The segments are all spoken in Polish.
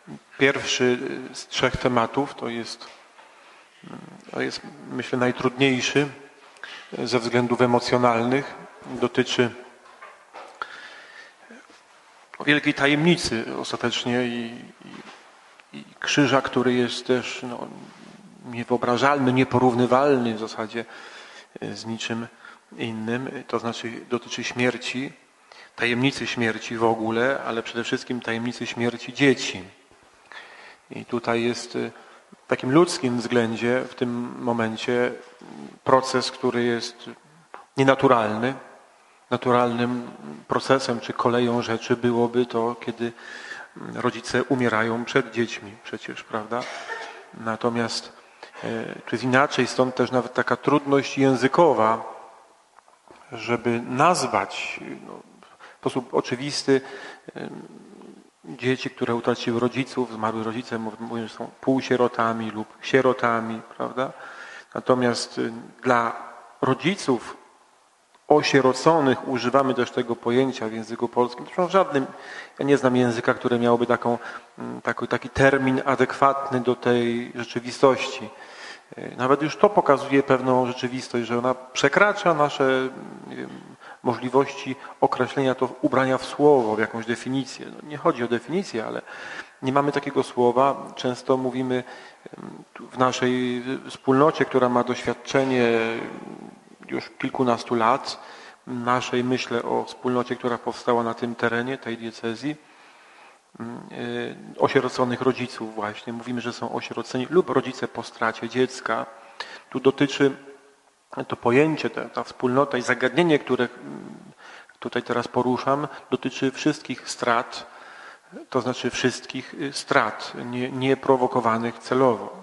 Pierwszy z trzech tematów to jest myślę najtrudniejszy ze względów emocjonalnych. Dotyczy wielkiej tajemnicy ostatecznie i krzyża, który jest też niewyobrażalny, nieporównywalny w zasadzie z niczym innym. To znaczy dotyczy śmierci, tajemnicy śmierci w ogóle, ale przede wszystkim tajemnicy śmierci dzieci. I tutaj jest w takim ludzkim względzie w tym momencie proces, który jest nienaturalny. Naturalnym procesem czy koleją rzeczy byłoby to, kiedy rodzice umierają przed dziećmi przecież, prawda? Natomiast tu jest inaczej, stąd też nawet taka trudność językowa, żeby nazwać w sposób oczywisty dzieci, które utraciły rodziców, zmarły rodzice, mówią, że są półsierotami lub sierotami, prawda? Natomiast dla rodziców osieroconych używamy też tego pojęcia w języku polskim. Zresztą w żadnym, ja nie znam języka, który miałby taki termin adekwatny do tej rzeczywistości. Nawet już to pokazuje pewną rzeczywistość, że ona przekracza nasze możliwości określenia to ubrania w słowo, w jakąś definicję. Nie chodzi o definicję, ale nie mamy takiego słowa. Często mówimy w naszej wspólnocie, która ma doświadczenie już kilkunastu lat, naszej, myślę o wspólnocie, która powstała na tym terenie, tej diecezji, osieroconych rodziców właśnie. Mówimy, że są osieroceni lub rodzice po stracie dziecka. Tu dotyczy to pojęcie, ta wspólnota i zagadnienie, które tutaj teraz poruszam, dotyczy wszystkich strat, to znaczy wszystkich strat, nieprowokowanych celowo.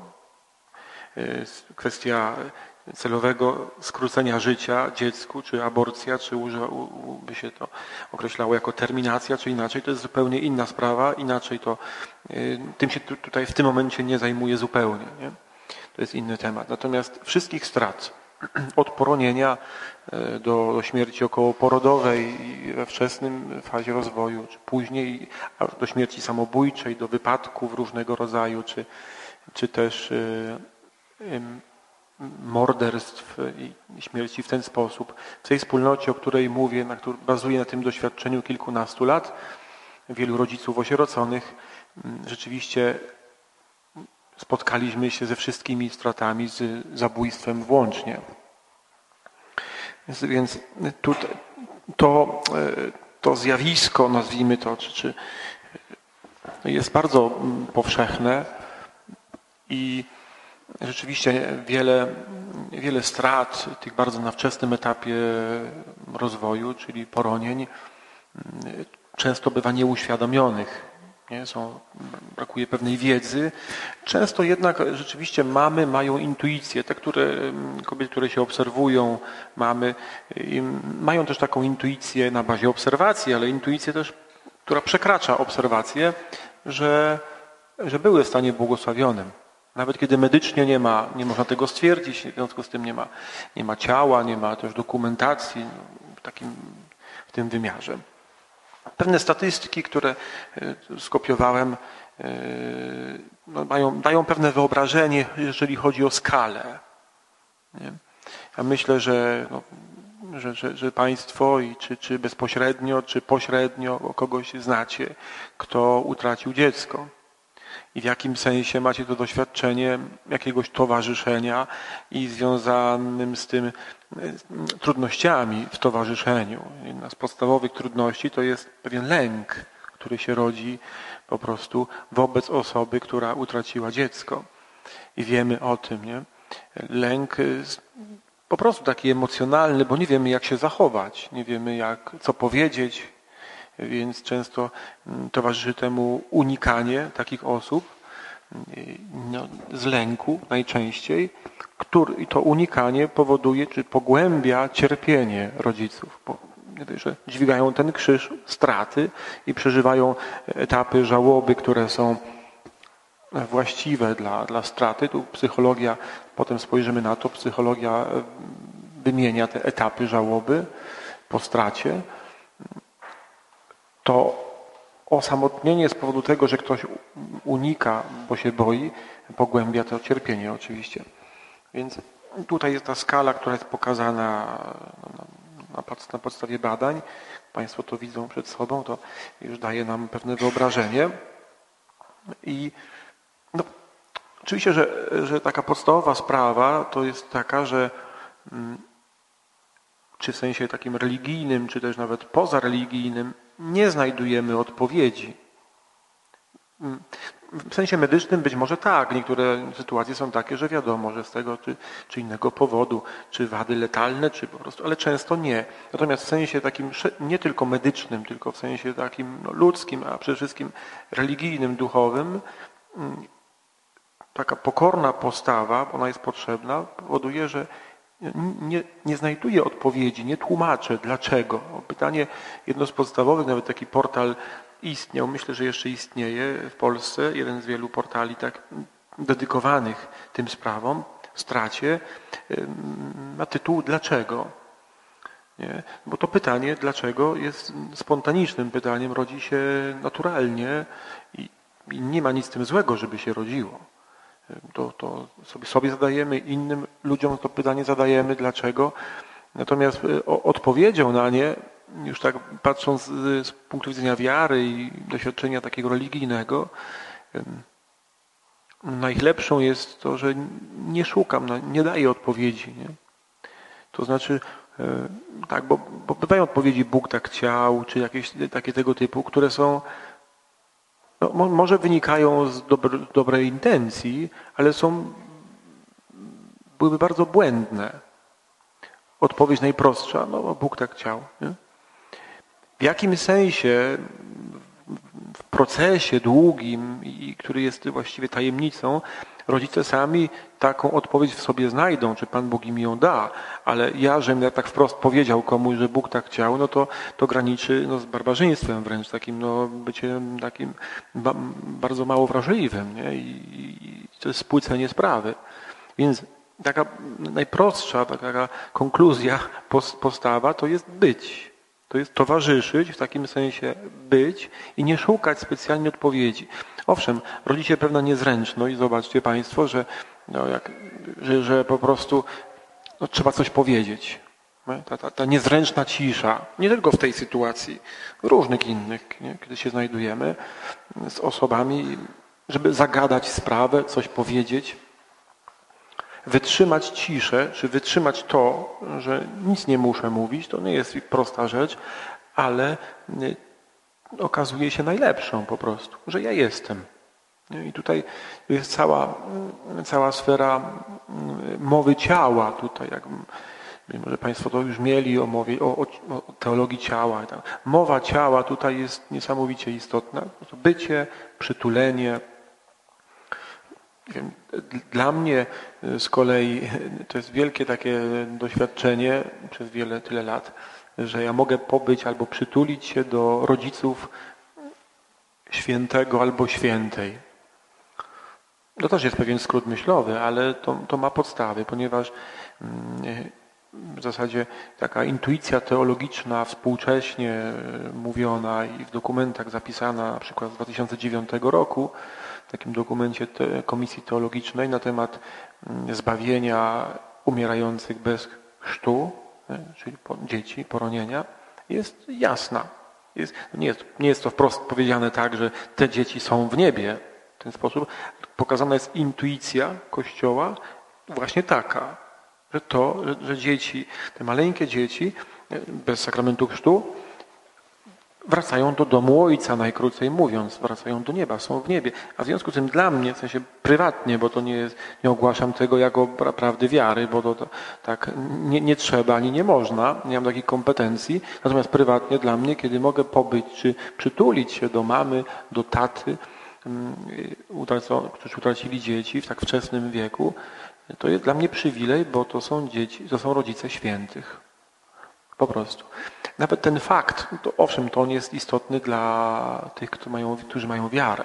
Kwestia celowego skrócenia życia dziecku, czy aborcja, czy by się to określało jako terminacja, czy inaczej, to jest zupełnie inna sprawa, inaczej to, tym się tutaj w tym momencie nie zajmuje zupełnie. Nie? To jest inny temat. Natomiast wszystkich strat, od poronienia do śmierci okołoporodowej i we wczesnym fazie rozwoju, czy później do śmierci samobójczej, do wypadków różnego rodzaju, czy też morderstw i śmierci w ten sposób. W tej wspólnocie, o której mówię, bazuje na tym doświadczeniu kilkunastu lat, wielu rodziców osieroconych, rzeczywiście spotkaliśmy się ze wszystkimi stratami, z zabójstwem włącznie. Więc to zjawisko, nazwijmy to, jest bardzo powszechne i rzeczywiście wiele strat tych bardzo na wczesnym etapie rozwoju, czyli poronień, często bywa nieuświadomionych. Brakuje pewnej wiedzy. Często jednak rzeczywiście mamy mają intuicję. Te kobiety, które się obserwują, mają też taką intuicję na bazie obserwacji, ale intuicję też, która przekracza obserwację, że były w stanie błogosławionym. Nawet kiedy medycznie nie można tego stwierdzić, w związku z tym nie ma ciała, nie ma też dokumentacji w tym wymiarze. Pewne statystyki, które skopiowałem, dają pewne wyobrażenie, jeżeli chodzi o skalę. Nie? Ja myślę, że Państwo, czy bezpośrednio, czy pośrednio kogoś znacie, kto utracił dziecko. I w jakim sensie macie to doświadczenie jakiegoś towarzyszenia i związanym z tym trudnościami w towarzyszeniu. Jedna z podstawowych trudności to jest pewien lęk, który się rodzi po prostu wobec osoby, która utraciła dziecko. I wiemy o tym, nie? Lęk po prostu taki emocjonalny, bo nie wiemy, jak się zachować, nie wiemy, co powiedzieć, więc często towarzyszy temu unikanie takich osób z lęku najczęściej, i to unikanie powoduje, czy pogłębia cierpienie rodziców. Bo że dźwigają ten krzyż straty i przeżywają etapy żałoby, które są właściwe dla straty. Tu psychologia, potem spojrzymy na to, psychologia wymienia te etapy żałoby po stracie. To osamotnienie z powodu tego, że ktoś unika, bo się boi, pogłębia to cierpienie oczywiście. Więc tutaj jest ta skala, która jest pokazana na podstawie badań. Państwo to widzą przed sobą, to już daje nam pewne wyobrażenie. I no, oczywiście, że taka podstawowa sprawa to jest taka, że czy w sensie takim religijnym, czy też nawet pozareligijnym, nie znajdujemy odpowiedzi. W sensie medycznym być może tak. Niektóre sytuacje są takie, że wiadomo, że z tego czy innego powodu, czy wady letalne, czy po prostu, ale często nie. Natomiast w sensie takim nie tylko medycznym, tylko w sensie takim ludzkim, a przede wszystkim religijnym, duchowym, taka pokorna postawa, ona jest potrzebna, powoduje, że nie znajduję odpowiedzi, nie tłumaczę dlaczego. Pytanie jedno z podstawowych, nawet taki portal istniał, myślę, że jeszcze istnieje w Polsce, jeden z wielu portali tak dedykowanych tym sprawom, stracie, ma tytuł Dlaczego? Nie? Bo to pytanie dlaczego jest spontanicznym pytaniem, rodzi się naturalnie i nie ma nic z tym złego, żeby się rodziło. To sobie zadajemy, innym ludziom to pytanie zadajemy, dlaczego. Natomiast odpowiedzią na nie, już tak patrząc z punktu widzenia wiary i doświadczenia takiego religijnego, najlepszą jest to, że nie szukam, nie daję odpowiedzi. Nie? To znaczy, tak, bo bywają odpowiedzi Bóg tak chciał, czy jakieś takie tego typu, które są może wynikają z dobrej intencji, ale byłyby bardzo błędne. Odpowiedź najprostsza, bo Bóg tak chciał. Nie? W jakim sensie w procesie długim, który jest właściwie tajemnicą, rodzice sami taką odpowiedź w sobie znajdą, czy Pan Bóg im ją da, ale żebym tak wprost powiedział komuś, że Bóg tak chciał, to graniczy z barbarzyństwem wręcz, takim byciem takim bardzo mało wrażliwym, nie? I to jest spłycenie sprawy. Więc taka najprostsza, taka konkluzja, postawa to jest być. To jest towarzyszyć, w takim sensie być i nie szukać specjalnie odpowiedzi. Owszem, rodzi się pewna niezręczność, zobaczcie Państwo, że po prostu trzeba coś powiedzieć. Ta niezręczna cisza, nie tylko w tej sytuacji, w różnych innych, nie? Kiedy się znajdujemy z osobami, żeby zagadać sprawę, coś powiedzieć, wytrzymać ciszę, czy wytrzymać to, że nic nie muszę mówić, to nie jest prosta rzecz, ale okazuje się najlepszą po prostu, że ja jestem. I tutaj jest cała sfera mowy ciała tutaj, jak może Państwo to już mieli o teologii ciała. Mowa ciała tutaj jest niesamowicie istotna. Bycie, przytulenie. Dla mnie z kolei to jest wielkie takie doświadczenie przez tyle lat, że ja mogę pobyć albo przytulić się do rodziców świętego albo świętej. To też jest pewien skrót myślowy, ale to ma podstawy, ponieważ w zasadzie taka intuicja teologiczna współcześnie mówiona i w dokumentach zapisana na przykład z 2009 roku, w takim dokumencie Komisji Teologicznej na temat zbawienia umierających bez chrztu, czyli dzieci, poronienia, jest jasna. Nie jest to wprost powiedziane tak, że te dzieci są w niebie. W ten sposób pokazana jest intuicja Kościoła właśnie taka, że dzieci, te maleńkie dzieci bez sakramentu chrztu wracają do domu Ojca, najkrócej mówiąc, wracają do nieba, są w niebie. A w związku z tym dla mnie, w sensie prywatnie, bo to nie ogłaszam tego jako prawdy wiary, bo to tak nie trzeba ani nie można, nie mam takich kompetencji. Natomiast prywatnie dla mnie, kiedy mogę pobyć czy przytulić się do mamy, do taty, którzy utracili dzieci w tak wczesnym wieku, to jest dla mnie przywilej, bo to są dzieci, to są rodzice świętych. Po prostu. Nawet ten fakt, to owszem, to on jest istotny dla tych, którzy mają wiarę.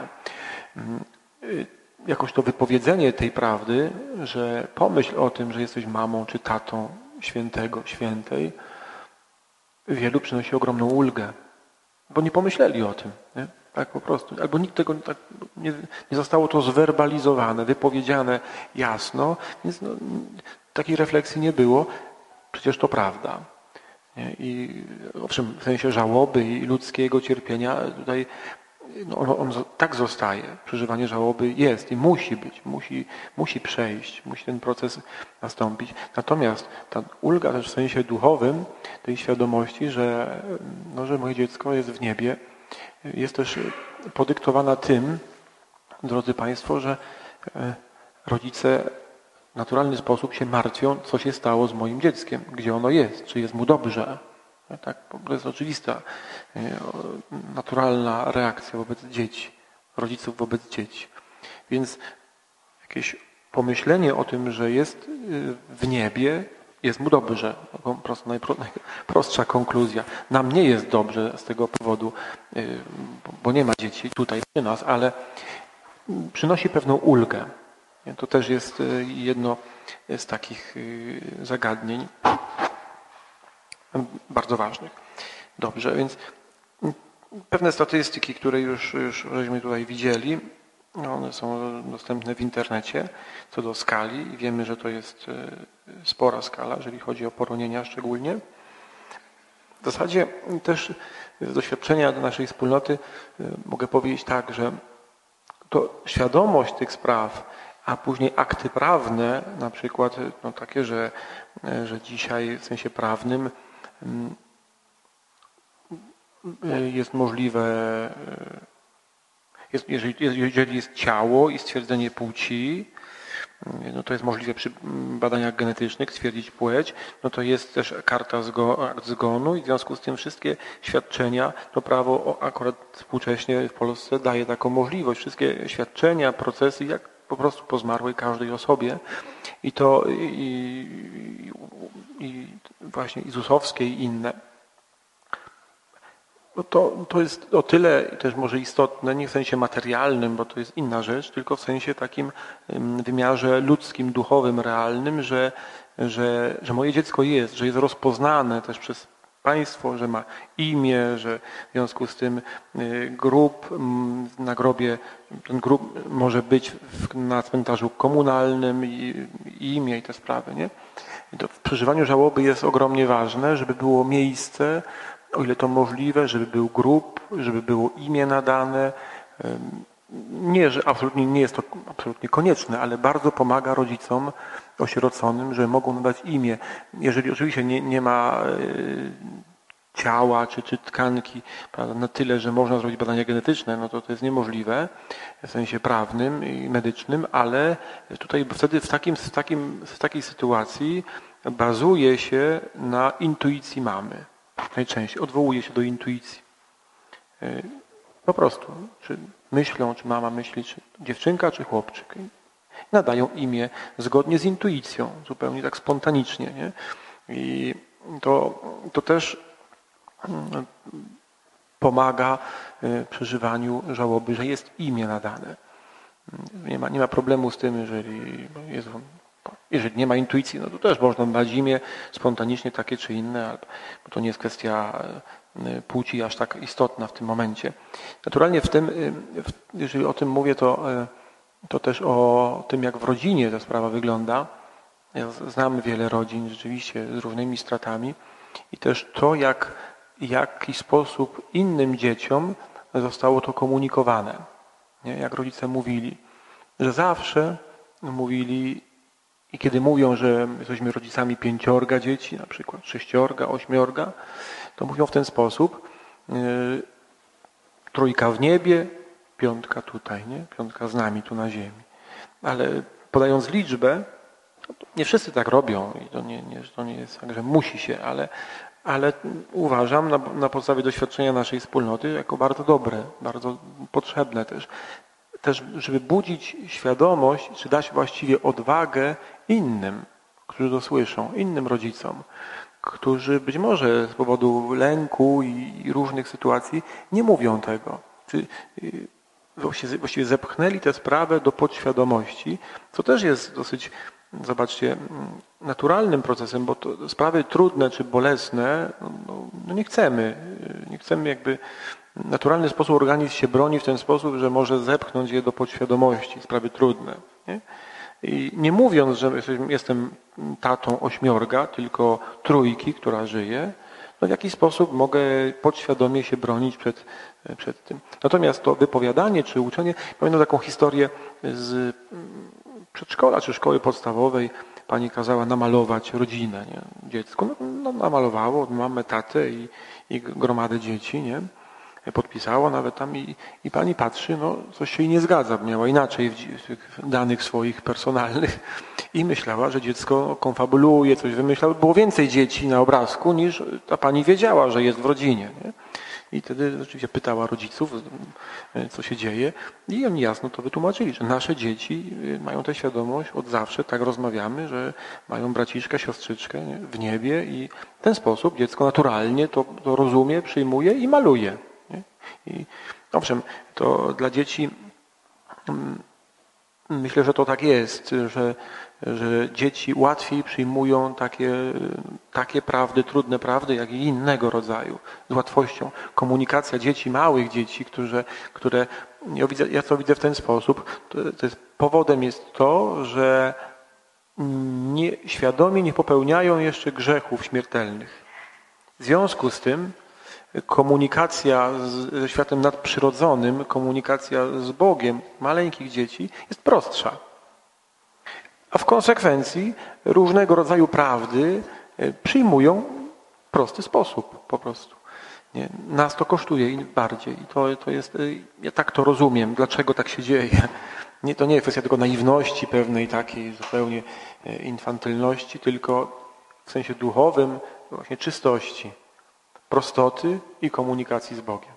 Jakoś to wypowiedzenie tej prawdy, że pomyśl o tym, że jesteś mamą czy tatą świętego, świętej, wielu przynosi ogromną ulgę. Bo nie pomyśleli o tym. Nie? Tak po prostu. Albo nikt tego tak nie zostało to zwerbalizowane, wypowiedziane jasno, więc takiej refleksji nie było. Przecież to prawda. Nie? I owszem, w sensie żałoby i ludzkiego cierpienia tutaj on tak zostaje. Przeżywanie żałoby jest i musi być, musi przejść, musi ten proces nastąpić. Natomiast ta ulga też w sensie duchowym, tej świadomości, że moje dziecko jest w niebie, jest też podyktowana tym, drodzy Państwo, że rodzice w naturalny sposób się martwią, co się stało z moim dzieckiem, gdzie ono jest, czy jest mu dobrze. Tak, to jest oczywista, naturalna reakcja wobec dzieci, rodziców wobec dzieci. Więc jakieś pomyślenie o tym, że jest w niebie, jest mu dobrze. Najprostsza konkluzja. Nam nie jest dobrze z tego powodu, bo nie ma dzieci tutaj przy nas, ale przynosi pewną ulgę. To też jest jedno z takich zagadnień bardzo ważnych. Dobrze, więc pewne statystyki, które już żeśmy tutaj widzieli, one są dostępne w internecie co do skali i wiemy, że to jest spora skala, jeżeli chodzi o poronienia szczególnie. W zasadzie też z doświadczenia naszej wspólnoty mogę powiedzieć tak, że to świadomość tych spraw, a później akty prawne, na przykład takie, że dzisiaj w sensie prawnym jest możliwe, jeżeli jest ciało i stwierdzenie płci, to jest możliwe przy badaniach genetycznych stwierdzić płeć, to jest też karta zgonu i w związku z tym wszystkie świadczenia, to prawo akurat współcześnie w Polsce daje taką możliwość. Wszystkie świadczenia, procesy, jak po prostu po zmarłej każdej osobie i to i właśnie i ZUS-owskie i inne. To jest o tyle też może istotne, nie w sensie materialnym, bo to jest inna rzecz, tylko w sensie takim wymiarze ludzkim, duchowym, realnym, że moje dziecko jest, że jest rozpoznane też przez państwo, że ma imię, że w związku z tym grób na grobie, ten grób może być na cmentarzu komunalnym i imię i te sprawy. Nie? I to w przeżywaniu żałoby jest ogromnie ważne, żeby było miejsce, o ile to możliwe, żeby był grób, żeby było imię nadane. Nie, że absolutnie nie jest to absolutnie konieczne, ale bardzo pomaga rodzicom osieroconym, że mogą nadać imię. Jeżeli oczywiście nie ma ciała czy tkanki, prawda, na tyle, że można zrobić badania genetyczne, to jest niemożliwe w sensie prawnym i medycznym, ale tutaj wtedy w takiej sytuacji bazuje się na intuicji mamy. Najczęściej odwołuje się do intuicji. Po prostu, czy myślą, czy mama myśli, czy dziewczynka, czy chłopczyk. Nadają imię zgodnie z intuicją, zupełnie tak spontanicznie. Nie? I to też pomaga przeżywaniu żałoby, że jest imię nadane. Nie ma problemu z tym, jeżeli nie ma intuicji, to też można dać imię spontanicznie takie czy inne, bo to nie jest kwestia płci aż tak istotna w tym momencie. Naturalnie jeżeli o tym mówię, to też o tym, jak w rodzinie ta sprawa wygląda. Ja znam wiele rodzin rzeczywiście z różnymi stratami i też to, w jaki sposób innym dzieciom zostało to komunikowane. Nie? Jak rodzice mówili, że zawsze mówili i kiedy mówią, że jesteśmy rodzicami 5 dzieci, na przykład 6, 8, to mówią w ten sposób: 3 w niebie, 5 tutaj, nie? 5 z nami tu na ziemi. Ale podając liczbę, nie wszyscy tak robią i to nie jest tak, że musi się, ale uważam na podstawie doświadczenia naszej wspólnoty jako bardzo dobre, bardzo potrzebne też, żeby budzić świadomość, czy dać właściwie odwagę innym, którzy to słyszą, innym rodzicom, którzy być może z powodu lęku i różnych sytuacji nie mówią tego. Czy właściwie zepchnęli tę sprawę do podświadomości, co też jest dosyć, zobaczcie, naturalnym procesem, bo to sprawy trudne czy bolesne, nie chcemy jakby naturalny sposób organizm się broni w ten sposób, że może zepchnąć je do podświadomości, sprawy trudne. Nie? I nie mówiąc, że jestem tatą 8, tylko 3, która żyje, no w jakiś sposób mogę podświadomie się bronić przed tym. Natomiast to wypowiadanie czy uczenie, pamiętam taką historię z przedszkola czy szkoły podstawowej. Pani kazała namalować rodzinę, nie? Dziecko no, namalowało mamę, tatę i gromadę dzieci, nie? Podpisało nawet tam i pani patrzy, no coś się jej nie zgadza, miała inaczej w danych swoich personalnych i myślała, że dziecko konfabuluje, coś wymyślał. Było więcej dzieci na obrazku niż ta pani wiedziała, że jest w rodzinie. Nie? I wtedy rzeczywiście pytała rodziców, co się dzieje i oni jasno to wytłumaczyli, że nasze dzieci mają tę świadomość od zawsze, tak rozmawiamy, że mają braciszka, siostrzyczkę nie? W niebie i w ten sposób dziecko naturalnie to rozumie, przyjmuje i maluje. Nie? I owszem, to dla dzieci myślę, że to tak jest, że dzieci łatwiej przyjmują takie prawdy, trudne prawdy, jak i innego rodzaju, z łatwością. Komunikacja dzieci, małych dzieci, które ja to widzę w ten sposób, powodem jest to, że świadomie nie popełniają jeszcze grzechów śmiertelnych. W związku z tym komunikacja ze światem nadprzyrodzonym, komunikacja z Bogiem maleńkich dzieci jest prostsza. A w konsekwencji różnego rodzaju prawdy przyjmują w prosty sposób po prostu. Nie? Nas to kosztuje bardziej. I to jest, ja tak to rozumiem, dlaczego tak się dzieje. To nie jest kwestia tylko naiwności pewnej takiej zupełnie infantylności, tylko w sensie duchowym właśnie czystości, prostoty i komunikacji z Bogiem.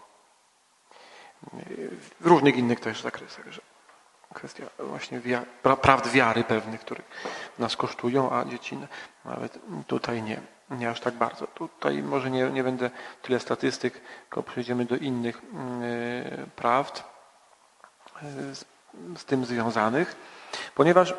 W różnych innych też zakresach. Kwestia właśnie prawd wiary pewnych, które nas kosztują, a dzieci nawet tutaj nie aż tak bardzo. Tutaj może nie będę tyle statystyk, tylko przejdziemy do innych prawd z tym związanych, ponieważ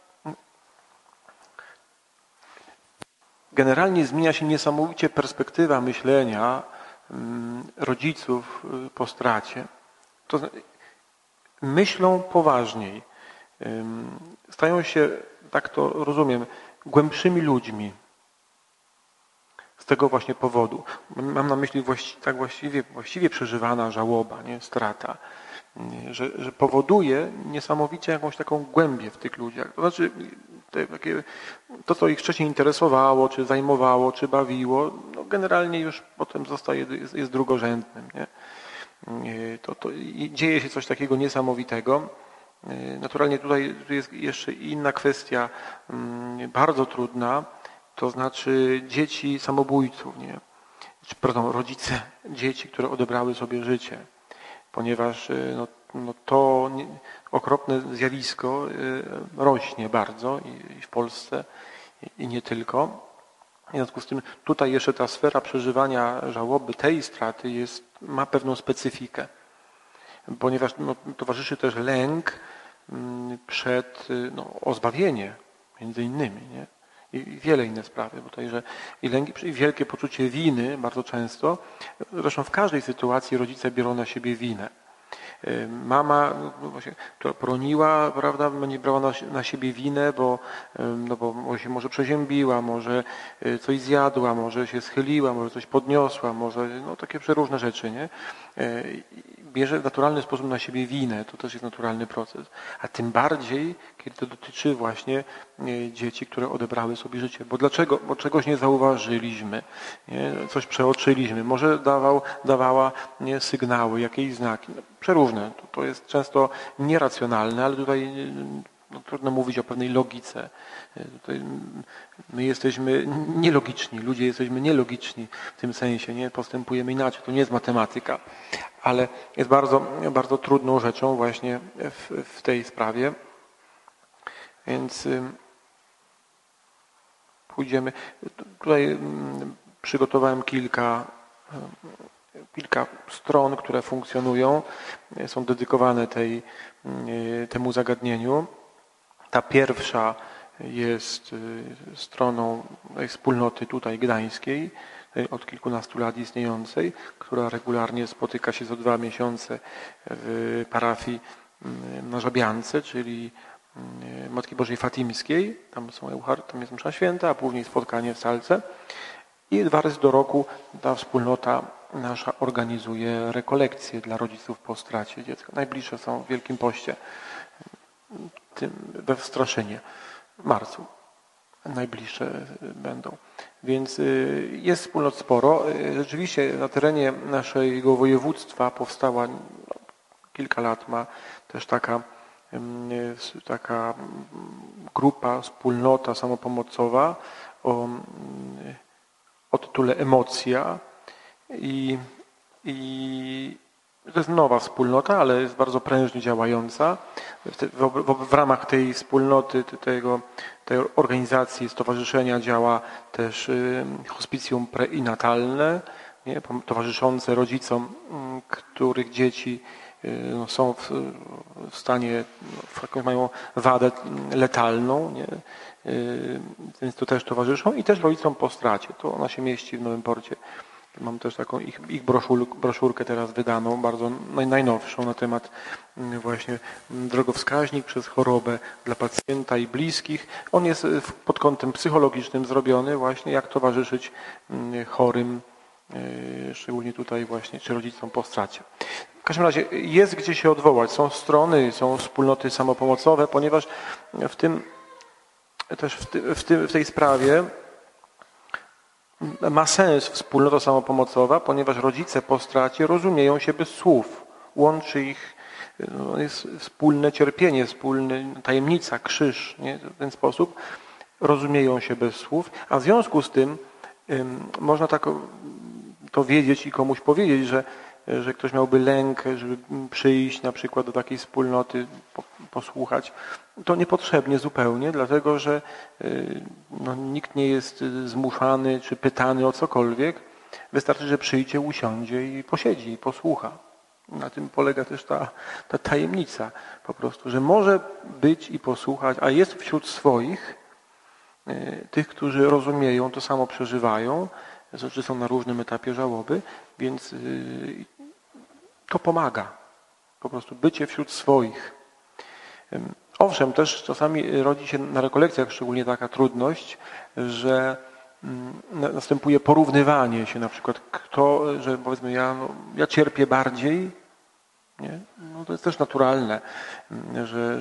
generalnie zmienia się niesamowicie perspektywa myślenia rodziców po stracie. To myślą poważniej. Stają się, tak to rozumiem, głębszymi ludźmi. Z tego właśnie powodu. Mam na myśli właściwie przeżywana żałoba, nie? Strata. Że powoduje niesamowicie jakąś taką głębię w tych ludziach. To znaczy to, co ich wcześniej interesowało, czy zajmowało, czy bawiło, no generalnie już potem jest drugorzędnym. Nie? Dzieje się coś takiego niesamowitego. Naturalnie tutaj jest jeszcze inna kwestia, bardzo trudna, to znaczy dzieci samobójców, nie? Rodzice dzieci, które odebrały sobie życie, ponieważ to okropne zjawisko rośnie bardzo i w Polsce i nie tylko. W związku z tym tutaj jeszcze ta sfera przeżywania żałoby tej straty ma pewną specyfikę, ponieważ towarzyszy też lęk przed o zbawienie, między innymi, nie? I wiele inne sprawy, bo tutaj, że i wielkie poczucie winy bardzo często, zresztą w każdej sytuacji rodzice biorą na siebie winę. Mama, która poroniła, prawda, będzie brała na siebie winę, bo się może przeziębiła, może coś zjadła, może się schyliła, może coś podniosła, może takie przeróżne rzeczy, nie? Bierze w naturalny sposób na siebie winę, to też jest naturalny proces. A tym bardziej, kiedy to dotyczy właśnie dzieci, które odebrały sobie życie. Bo czegoś nie zauważyliśmy, nie? Coś przeoczyliśmy, może dawała sygnały, jakieś znaki, przeróżne. To jest często nieracjonalne, ale tutaj trudno mówić o pewnej logice. Tutaj my jesteśmy nielogiczni, ludzie jesteśmy nielogiczni w tym sensie, nie postępujemy inaczej. To nie jest matematyka, ale jest bardzo, bardzo trudną rzeczą właśnie w tej sprawie. Więc pójdziemy. Tutaj przygotowałem kilka stron, które funkcjonują, są dedykowane temu zagadnieniu. Ta pierwsza jest stroną wspólnoty tutaj gdańskiej, od kilkunastu lat istniejącej, która regularnie spotyka się co 2 miesiące w parafii na Żabiance, czyli Matki Bożej Fatimskiej. Tam jest msza święta, a później spotkanie w salce. I 2 razy do roku ta wspólnota nasza organizuje rekolekcje dla rodziców po stracie dziecka. Najbliższe są w Wielkim Poście, we Wstraszynie, w marcu. Najbliższe będą. Więc jest wspólnot sporo. Rzeczywiście na terenie naszego województwa powstała, kilka lat ma też taka grupa, wspólnota samopomocowa o tytule Emocja i to jest nowa wspólnota, ale jest bardzo prężnie działająca. W ramach tej wspólnoty, tej organizacji, stowarzyszenia działa też hospicjum preinatalne, towarzyszące rodzicom, których dzieci są w stanie, mają wadę letalną, nie? Więc to też towarzyszą i też rodzicom po stracie. To ona się mieści w Nowym Porcie. Mam też taką ich broszurkę teraz wydaną, bardzo najnowszą na temat właśnie drogowskaźnik przez chorobę dla pacjenta i bliskich. On jest pod kątem psychologicznym zrobiony właśnie, jak towarzyszyć chorym, szczególnie tutaj właśnie, czy rodzicom po stracie. W każdym razie jest gdzie się odwołać. Są strony, są wspólnoty samopomocowe, ponieważ w tej sprawie ma sens wspólnota samopomocowa, ponieważ rodzice po stracie rozumieją się bez słów. Łączy ich jest wspólne cierpienie, tajemnica, krzyż. Nie? W ten sposób rozumieją się bez słów, a w związku z tym można tak to wiedzieć i komuś powiedzieć, że ktoś miałby lęk, żeby przyjść na przykład do takiej wspólnoty, posłuchać. To niepotrzebnie zupełnie, dlatego że nikt nie jest zmuszany czy pytany o cokolwiek. Wystarczy, że przyjdzie, usiądzie i posiedzi, i posłucha. Na tym polega też ta tajemnica po prostu, że może być i posłuchać, a jest wśród swoich, tych, którzy rozumieją, to samo przeżywają, że są na różnym etapie żałoby, więc to pomaga. Po prostu bycie wśród swoich. Owszem, też czasami rodzi się na rekolekcjach szczególnie taka trudność, że następuje porównywanie się, na przykład że powiedzmy ja cierpię bardziej, nie? No to jest też naturalne, że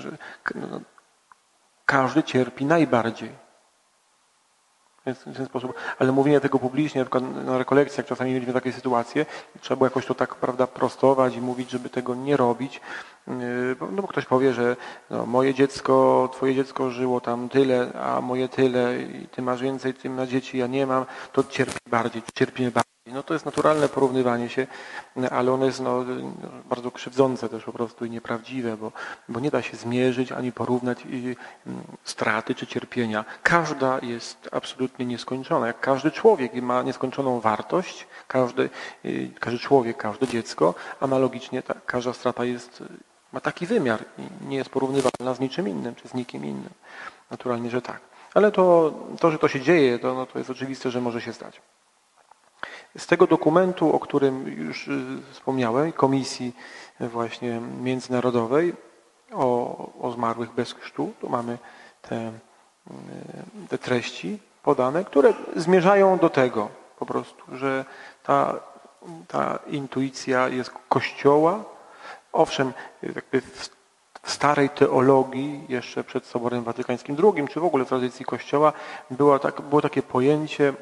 każdy cierpi najbardziej. Więc w ten sposób, ale mówienie tego publicznie, na przykład na rekolekcjach czasami mieliśmy takie sytuacje, trzeba było jakoś to tak, prawda, prostować i mówić, żeby tego nie robić. No bo ktoś powie, że moje dziecko, twoje dziecko żyło tam tyle, a moje tyle i ty masz więcej, ty ma dzieci, ja nie mam, to cierpi bardziej, cierpimy bardziej. No to jest naturalne porównywanie się, ale ono jest bardzo krzywdzące też po prostu i nieprawdziwe, bo nie da się zmierzyć ani porównać straty czy cierpienia. Każda jest absolutnie nieskończona. Jak każdy człowiek ma nieskończoną wartość, każdy człowiek, każde dziecko, analogicznie każda strata ma taki wymiar i nie jest porównywalna z niczym innym, czy z nikim innym. Naturalnie, że tak. Ale to że to się dzieje, to jest oczywiste, że może się stać. Z tego dokumentu, o którym już wspomniałem, Komisji właśnie Międzynarodowej o zmarłych bez chrztu, tu mamy te treści podane, które zmierzają do tego po prostu, że ta intuicja jest Kościoła. Owszem, jakby w starej teologii, jeszcze przed Soborem Watykańskim II, czy w ogóle w tradycji Kościoła, było takie pojęcie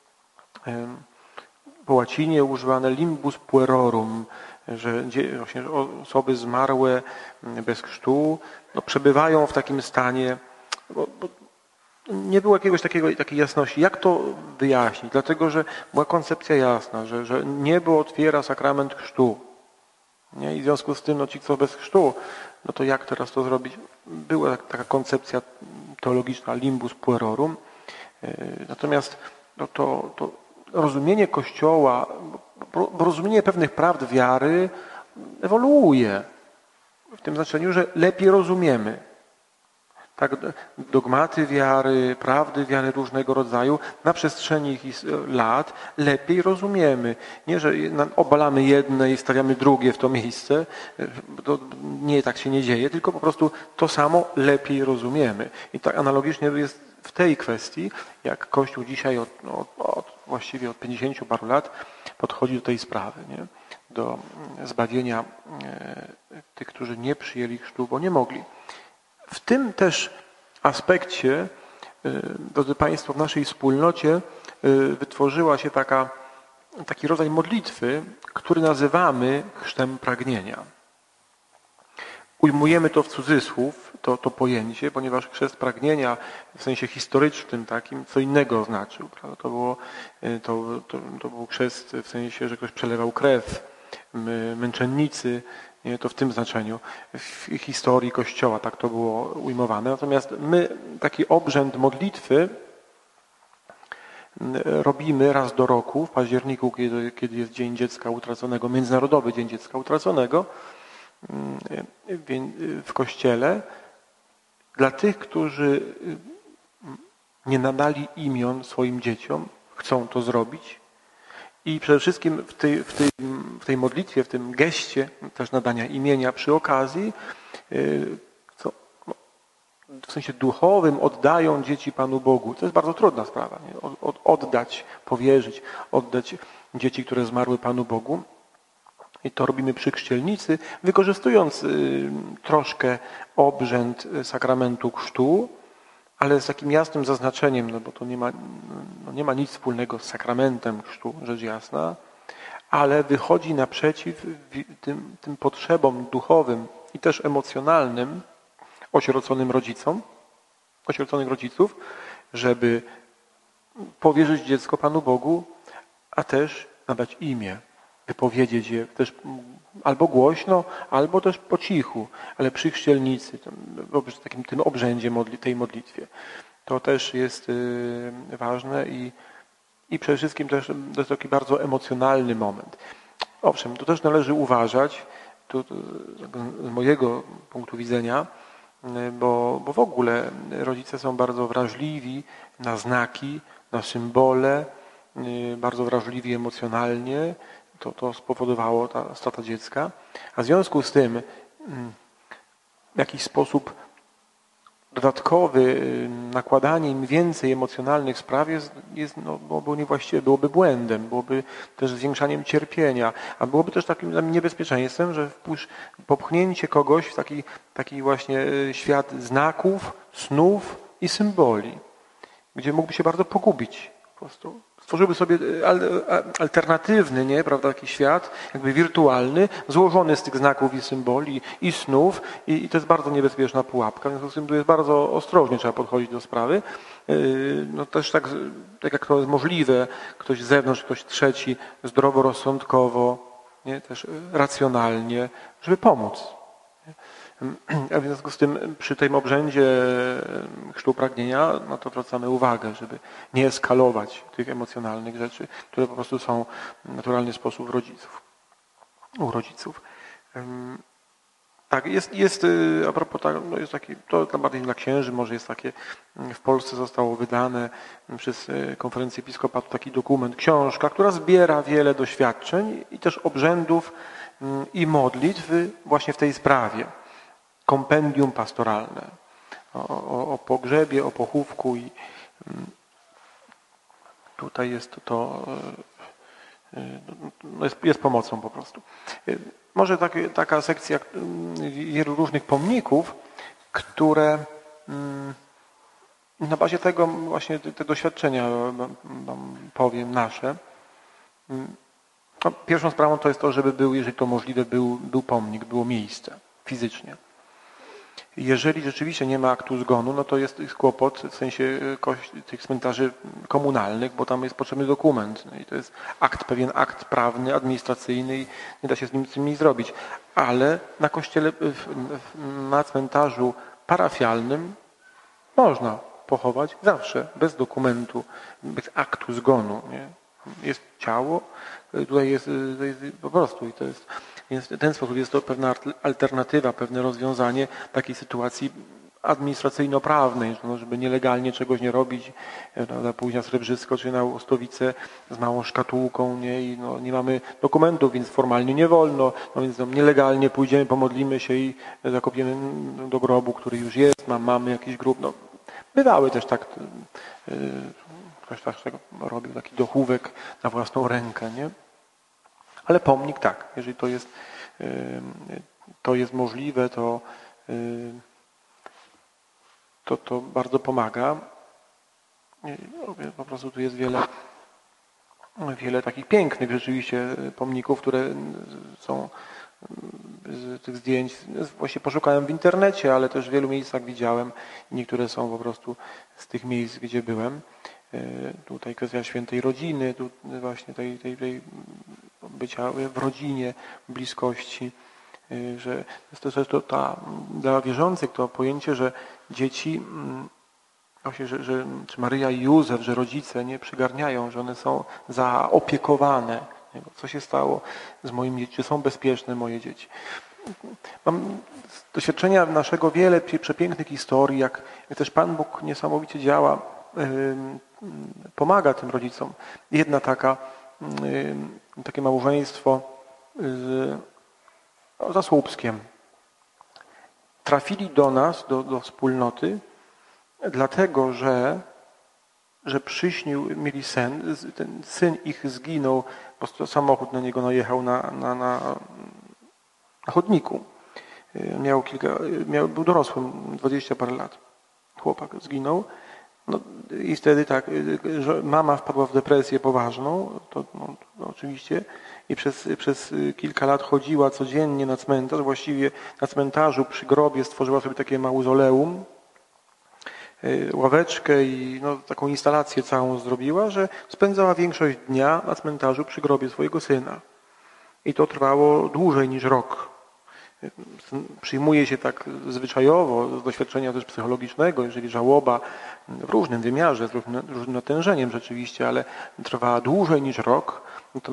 po łacinie używane limbus puerorum, że właśnie osoby zmarłe bez chrztu przebywają w takim stanie, bo nie było takiej jasności. Jak to wyjaśnić? Dlatego, że była koncepcja jasna, że niebo otwiera sakrament chrztu. Nie? I w związku z tym, ci, co bez chrztu, to jak teraz to zrobić? Była taka koncepcja teologiczna limbus puerorum. Natomiast to rozumienie Kościoła, rozumienie pewnych prawd wiary ewoluuje. W tym znaczeniu, że lepiej rozumiemy. Tak, dogmaty wiary, prawdy wiary różnego rodzaju na przestrzeni lat lepiej rozumiemy. Nie, że obalamy jedne i stawiamy drugie w to miejsce. To nie, tak się nie dzieje, tylko po prostu to samo lepiej rozumiemy. I tak analogicznie jest w tej kwestii, jak Kościół dzisiaj właściwie od 50 paru lat podchodzi do tej sprawy, nie? Do zbawienia tych, którzy nie przyjęli chrztu, bo nie mogli. W tym też aspekcie, drodzy Państwo, w naszej wspólnocie wytworzyła się taki rodzaj modlitwy, który nazywamy chrztem pragnienia. Ujmujemy to w cudzysłów, to pojęcie, ponieważ chrzest pragnienia w sensie historycznym takim co innego znaczył. To był chrzest w sensie, że ktoś przelewał krew, męczennicy, nie, to w tym znaczeniu, w historii Kościoła tak to było ujmowane. Natomiast my taki obrzęd modlitwy robimy raz do roku, w październiku, kiedy jest Dzień Dziecka Utraconego, Międzynarodowy Dzień Dziecka Utraconego, w Kościele, dla tych, którzy nie nadali imion swoim dzieciom, chcą to zrobić. I przede wszystkim w tej modlitwie, w tym geście też nadania imienia przy okazji, w sensie duchowym oddają dzieci Panu Bogu. To jest bardzo trudna sprawa. Nie? Oddać, powierzyć, oddać dzieci, które zmarły Panu Bogu. I to robimy przy chrzcielnicy, wykorzystując troszkę obrzęd sakramentu chrztu, ale z takim jasnym zaznaczeniem, no bo to nie ma nic wspólnego z sakramentem chrztu, rzecz jasna, ale wychodzi naprzeciw tym potrzebom duchowym i też emocjonalnym osieroconych rodziców, żeby powierzyć dziecko Panu Bogu, a też nadać imię, wypowiedzieć je też albo głośno, albo też po cichu, ale przy chrzcielnicy, w takim tym obrzędzie, tej modlitwie. To też jest ważne i przede wszystkim też to jest taki bardzo emocjonalny moment. Owszem, to też należy uważać, z mojego punktu widzenia, bo w ogóle rodzice są bardzo wrażliwi na znaki, na symbole, bardzo wrażliwi emocjonalnie. To spowodowało ta strata dziecka. A w związku z tym w jakiś sposób dodatkowy, nakładanie im więcej emocjonalnych spraw byłoby niewłaściwe, byłoby błędem, byłoby też zwiększaniem cierpienia, a byłoby też takim niebezpieczeństwem, że popchnięcie kogoś w taki właśnie świat znaków, snów i symboli, gdzie mógłby się bardzo pogubić po prostu. Stworzyłby sobie alternatywny, nie, prawda, taki świat, jakby wirtualny, złożony z tych znaków i symboli i snów i to jest bardzo niebezpieczna pułapka. W związku z tym tu jest bardzo ostrożnie trzeba podchodzić do sprawy. No też tak jak to jest możliwe, ktoś z zewnątrz, ktoś trzeci, zdroworozsądkowo, nie, też racjonalnie, żeby pomóc. A w związku z tym przy tym obrzędzie chrztu pragnienia, no to zwracamy uwagę, żeby nie eskalować tych emocjonalnych rzeczy, które po prostu są w naturalny sposób u rodziców. Tak, jest a propos, no jest taki, to bardziej dla księży, może jest takie, w Polsce zostało wydane przez Konferencję Episkopatu taki dokument, książka, która zbiera wiele doświadczeń i też obrzędów i modlitw właśnie w tej sprawie. Kompendium pastoralne o pogrzebie, o pochówku i tutaj jest pomocą po prostu. Może taka sekcja wielu różnych pomników, które na bazie tego właśnie te doświadczenia powiem nasze. No, pierwszą sprawą to jest to, żeby był, jeżeli to możliwe, był pomnik, było miejsce fizycznie. Jeżeli rzeczywiście nie ma aktu zgonu, no to jest kłopot w sensie tych cmentarzy komunalnych, bo tam jest potrzebny dokument. No i to jest pewien akt prawny, administracyjny i nie da się z nim nic zrobić. Ale na kościele, na cmentarzu parafialnym można pochować zawsze, bez dokumentu, bez aktu zgonu. Nie? Jest ciało, tutaj jest po prostu i to jest. Więc w ten sposób jest to pewna alternatywa, pewne rozwiązanie takiej sytuacji administracyjno-prawnej, no, żeby nielegalnie czegoś nie robić, prawda, pójść na Srebrzysko czy na Ostowicę z małą szkatułką, nie? I no, nie mamy dokumentów, więc formalnie nie wolno, no więc no, nielegalnie pójdziemy, pomodlimy się i zakopiemy do grobu, który już jest, mamy jakiś grób. No, bywały też tak, ktoś tak robił taki dochówek na własną rękę, nie? Ale pomnik tak, jeżeli to jest możliwe, to bardzo pomaga. Po prostu tu jest wiele takich pięknych rzeczywiście pomników, które są z tych zdjęć. Właśnie poszukałem w internecie, ale też w wielu miejscach widziałem. Niektóre są po prostu z tych miejsc, gdzie byłem. Tutaj kwestia świętej rodziny, tu właśnie tej bycia w rodzinie, bliskości, że jest to dla wierzących to pojęcie, że dzieci, właśnie, czy Maryja i Józef, że rodzice nie przygarniają, że one są zaopiekowane. Co się stało z moimi dziećmi? Czy są bezpieczne moje dzieci? Mam z doświadczenia naszego wiele przepięknych historii, jak też Pan Bóg niesamowicie działa, pomaga tym rodzicom. Jedna takie małżeństwo za Słupskiem. Trafili do nas, do wspólnoty, dlatego, że mieli sen, ten syn ich zginął, bo samochód na niego najechał na chodniku. Był dorosłym, 20 parę lat. Chłopak zginął. No i wtedy tak, że mama wpadła w depresję poważną, to oczywiście, i przez kilka lat chodziła codziennie na cmentarz, właściwie na cmentarzu przy grobie stworzyła sobie takie mauzoleum, ławeczkę i taką instalację całą zrobiła, że spędzała większość dnia na cmentarzu przy grobie swojego syna. I to trwało dłużej niż rok. Przyjmuje się tak zwyczajowo, z doświadczenia też psychologicznego, jeżeli żałoba w różnym wymiarze, z różnym natężeniem rzeczywiście, ale trwa dłużej niż rok, to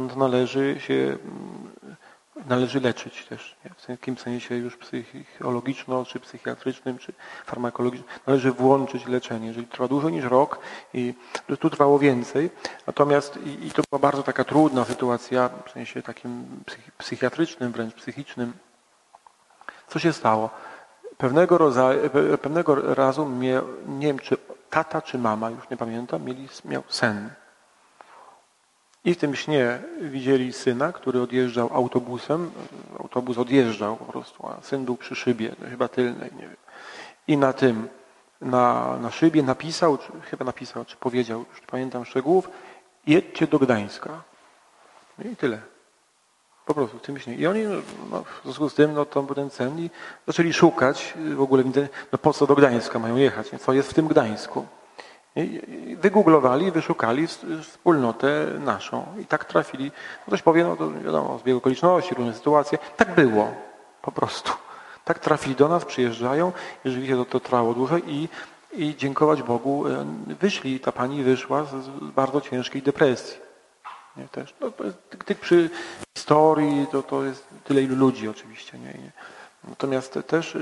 należy leczyć też. Nie? W takim sensie już psychologiczno, czy psychiatrycznym, czy farmakologicznym. Należy włączyć leczenie. Jeżeli trwa dłużej niż rok i tu trwało więcej. Natomiast i to była bardzo taka trudna sytuacja, w sensie takim psychiatrycznym, wręcz psychicznym. Co się stało? Pewnego razu nie wiem, czy tata, czy mama, już nie pamiętam, miał sen. I w tym śnie widzieli syna, który odjeżdżał autobusem. Autobus odjeżdżał po prostu, a syn był przy szybie, chyba tylnej, nie wiem. I na szybie napisał, czy powiedział, już nie pamiętam szczegółów, jedźcie do Gdańska. I tyle. Po prostu w tym śnie. I oni w związku z tym, to był ten sen i zaczęli szukać w ogóle, po co do Gdańska mają jechać, co jest w tym Gdańsku. I wygooglowali, wyszukali wspólnotę naszą i tak trafili. Ktoś powie, to wiadomo, zbieg okoliczności, różne sytuacje. Tak było, po prostu. Tak trafili do nas, przyjeżdżają, jeżeli to trwało dłużej i dziękować Bogu ta pani wyszła z bardzo ciężkiej depresji. Nie, też. Przy historii to jest tyle ilu ludzi oczywiście. Nie. Natomiast też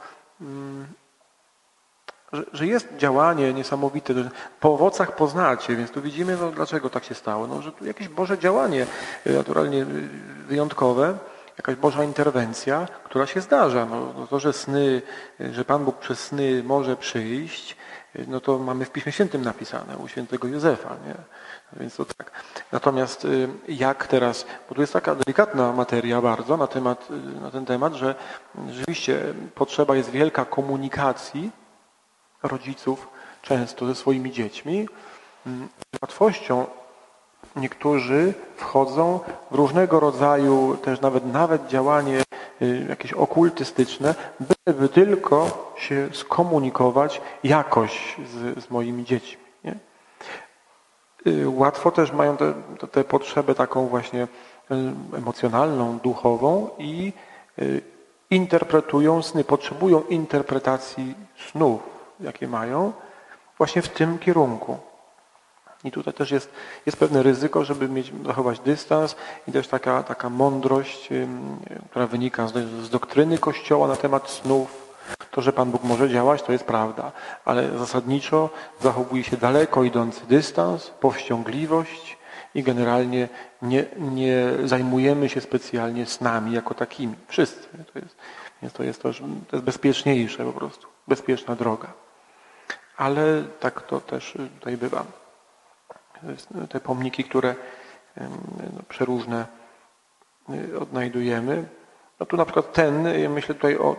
że jest działanie niesamowite, że po owocach poznacie, więc tu widzimy, dlaczego tak się stało. Że tu jakieś Boże działanie naturalnie wyjątkowe, jakaś Boża interwencja, która się zdarza. To, że że Pan Bóg przez sny może przyjść, to mamy w Piśmie Świętym napisane, u świętego Józefa, nie? Więc to tak. Natomiast jak teraz, bo tu jest taka delikatna materia bardzo na ten temat, że rzeczywiście potrzeba jest wielka komunikacji rodziców często ze swoimi dziećmi. Z łatwością niektórzy wchodzą w różnego rodzaju też nawet działanie jakieś okultystyczne, by tylko się skomunikować jakoś z moimi dziećmi. Nie? Łatwo też mają tę potrzebę taką właśnie emocjonalną, duchową i interpretują sny, potrzebują interpretacji snów, jakie mają, właśnie w tym kierunku. I tutaj też jest pewne ryzyko, żeby zachować dystans i też taka mądrość, która wynika z doktryny Kościoła na temat snów, To, że Pan Bóg może działać, to jest prawda, ale zasadniczo zachowuje się daleko idący dystans, powściągliwość i generalnie nie zajmujemy się specjalnie snami jako takimi. Wszyscy. To jest bezpieczniejsze po prostu, bezpieczna droga. Ale tak to też tutaj bywa. Te pomniki, które przeróżne odnajdujemy. No tu na przykład myślę tutaj o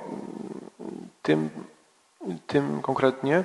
tym konkretnie.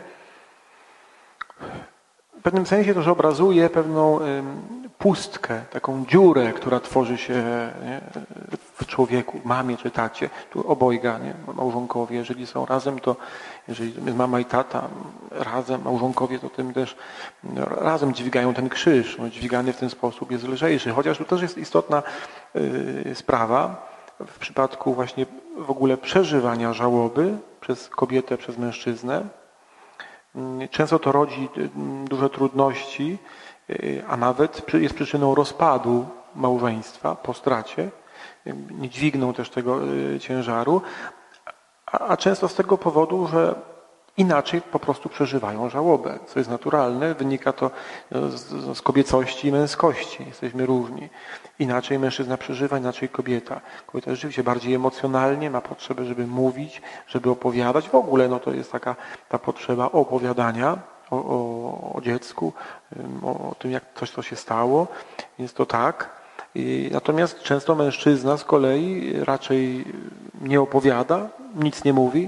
W pewnym sensie to, że obrazuje pewną pustkę, taką dziurę, która tworzy się w człowieku, mamie czy tacie. Tu obojga, małżonkowie, jeżeli są razem, to jeżeli jest mama i tata razem, małżonkowie, to tym też razem dźwigają ten krzyż. Dźwigany w ten sposób jest lżejszy. Chociaż tu też jest istotna sprawa w przypadku właśnie w ogóle przeżywania żałoby przez kobietę, przez mężczyznę. Często to rodzi duże trudności, a nawet jest przyczyną rozpadu małżeństwa po stracie. Nie dźwigną też tego ciężaru, a często z tego powodu, że inaczej po prostu przeżywają żałobę, co jest naturalne. Wynika to z kobiecości i męskości. Jesteśmy różni. Inaczej mężczyzna przeżywa, inaczej kobieta. Kobieta rzeczywiście bardziej emocjonalnie ma potrzebę, żeby mówić, żeby opowiadać. W ogóle to jest ta potrzeba opowiadania o dziecku, o tym, jak coś, co się stało. Więc to tak. Natomiast często mężczyzna z kolei raczej nie opowiada, nic nie mówi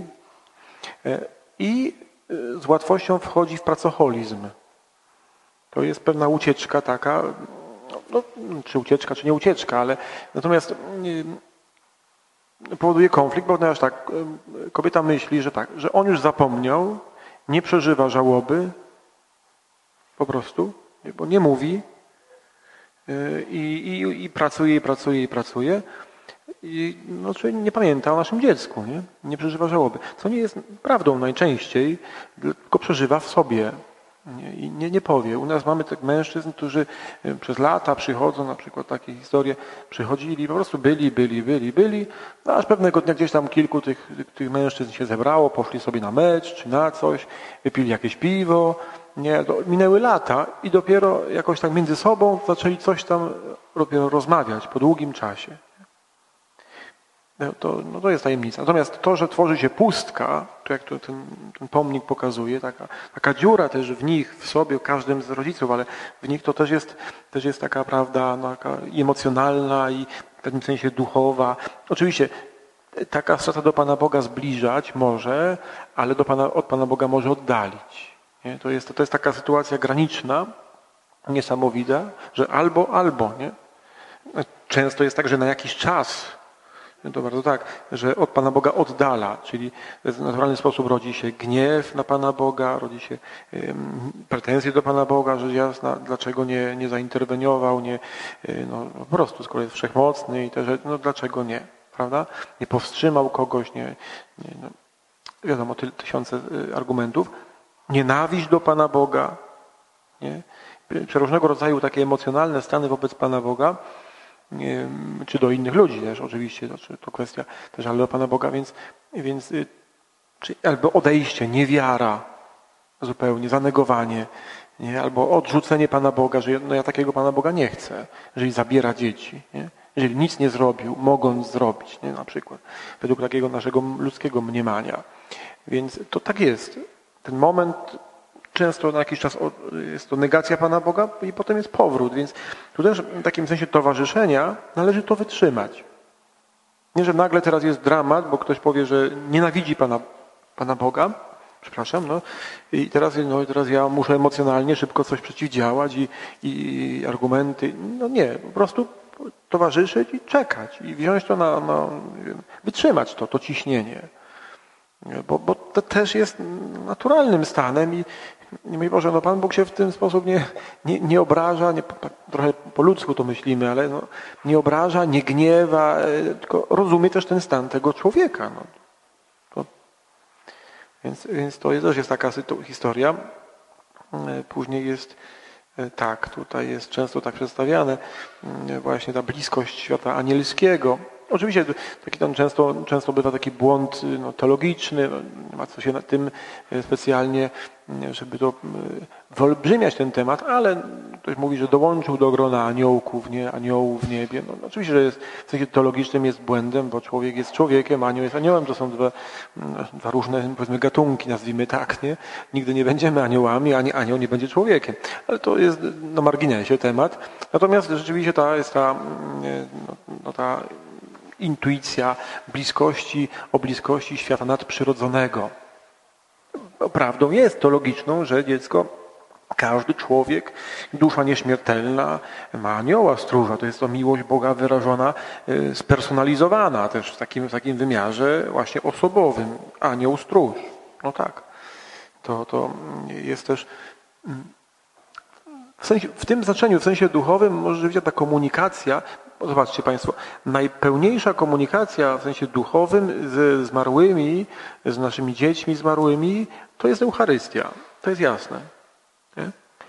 i z łatwością wchodzi w pracoholizm. To jest pewna ucieczka taka, czy ucieczka, czy nie ucieczka, ale natomiast powoduje konflikt, ponieważ tak, kobieta myśli, że on już zapomniał, nie przeżywa żałoby, po prostu, bo nie mówi i pracuje. Czyli nie pamięta o naszym dziecku, nie przeżywa żałoby. Co nie jest prawdą najczęściej, tylko przeżywa w sobie. I nie powie. U nas mamy tak mężczyzn, którzy przez lata przychodzą, na przykład takie historie, przychodzili, po prostu byli, aż pewnego dnia gdzieś tam kilku tych mężczyzn się zebrało, poszli sobie na mecz, czy na coś, wypili jakieś piwo, minęły lata i dopiero jakoś tak między sobą zaczęli coś tam dopiero rozmawiać po długim czasie. To jest tajemnica. Natomiast to, że tworzy się pustka, to jak to ten pomnik pokazuje, taka dziura też w nich, w sobie, w każdym z rodziców, ale w nich to też jest taka prawda taka emocjonalna i w pewnym sensie duchowa. Oczywiście taka strata do Pana Boga zbliżać może, ale od Pana Boga może oddalić. Nie? To jest taka sytuacja graniczna, niesamowita, że albo, nie? Często jest tak, że na jakiś czas to bardzo tak, że od Pana Boga oddala, czyli w naturalny sposób rodzi się gniew na Pana Boga, rodzi się pretensje do Pana Boga, że jasna, dlaczego nie zainterweniował, po prostu, skoro jest wszechmocny i też, dlaczego nie, prawda? Nie powstrzymał kogoś, wiadomo, tysiące argumentów. Nienawiść do Pana Boga, nie? Przeróżnego rodzaju takie emocjonalne stany wobec Pana Boga, czy do innych ludzi też oczywiście, to kwestia też, ale do Pana Boga, więc albo odejście, niewiara zupełnie, zanegowanie, nie? Albo odrzucenie Pana Boga, że ja takiego Pana Boga nie chcę, jeżeli zabiera dzieci, nie? Jeżeli nic nie zrobił, mogąc zrobić, nie? Na przykład, według takiego naszego ludzkiego mniemania. Więc to tak jest. Ten moment często na jakiś czas jest to negacja Pana Boga i potem jest powrót. Więc tu też w takim sensie towarzyszenia należy to wytrzymać. Nie, że nagle teraz jest dramat, bo ktoś powie, że nienawidzi Pana Boga, przepraszam, i teraz ja muszę emocjonalnie szybko coś przeciwdziałać i argumenty. Nie, po prostu towarzyszyć i czekać i wziąć to wytrzymać to ciśnienie. Bo to też jest naturalnym stanem i mój Boże, Pan Bóg się w ten sposób nie obraża, trochę po ludzku to myślimy, ale nie obraża, nie gniewa, tylko rozumie też ten stan tego człowieka. Więc to też jest taka historia. Później jest tak, tutaj jest często tak przedstawiane właśnie ta bliskość świata anielskiego. Oczywiście taki tam często bywa taki błąd teologiczny, nie ma co się nad tym specjalnie, żeby to wyolbrzymiać ten temat, ale ktoś mówi, że dołączył do grona aniołków, nie aniołów w niebie. No, oczywiście, że w sensie teologicznym jest błędem, bo człowiek jest człowiekiem, anioł jest aniołem, to są dwa różne, powiedzmy, gatunki, nazwijmy tak, nie? Nigdy nie będziemy aniołami, ani anioł nie będzie człowiekiem. Ale to jest na marginesie temat. Natomiast rzeczywiście ta intuicja o bliskości świata nadprzyrodzonego. Prawdą jest teologiczną, że każdy człowiek, dusza nieśmiertelna ma anioła stróża. To jest to miłość Boga wyrażona, spersonalizowana też w takim wymiarze właśnie osobowym. Anioł stróż. No tak. To jest też w tym znaczeniu, w sensie duchowym, może być ta komunikacja. Zobaczcie Państwo, najpełniejsza komunikacja w sensie duchowym ze zmarłymi, z naszymi dziećmi zmarłymi, to jest Eucharystia. To jest jasne. Nie?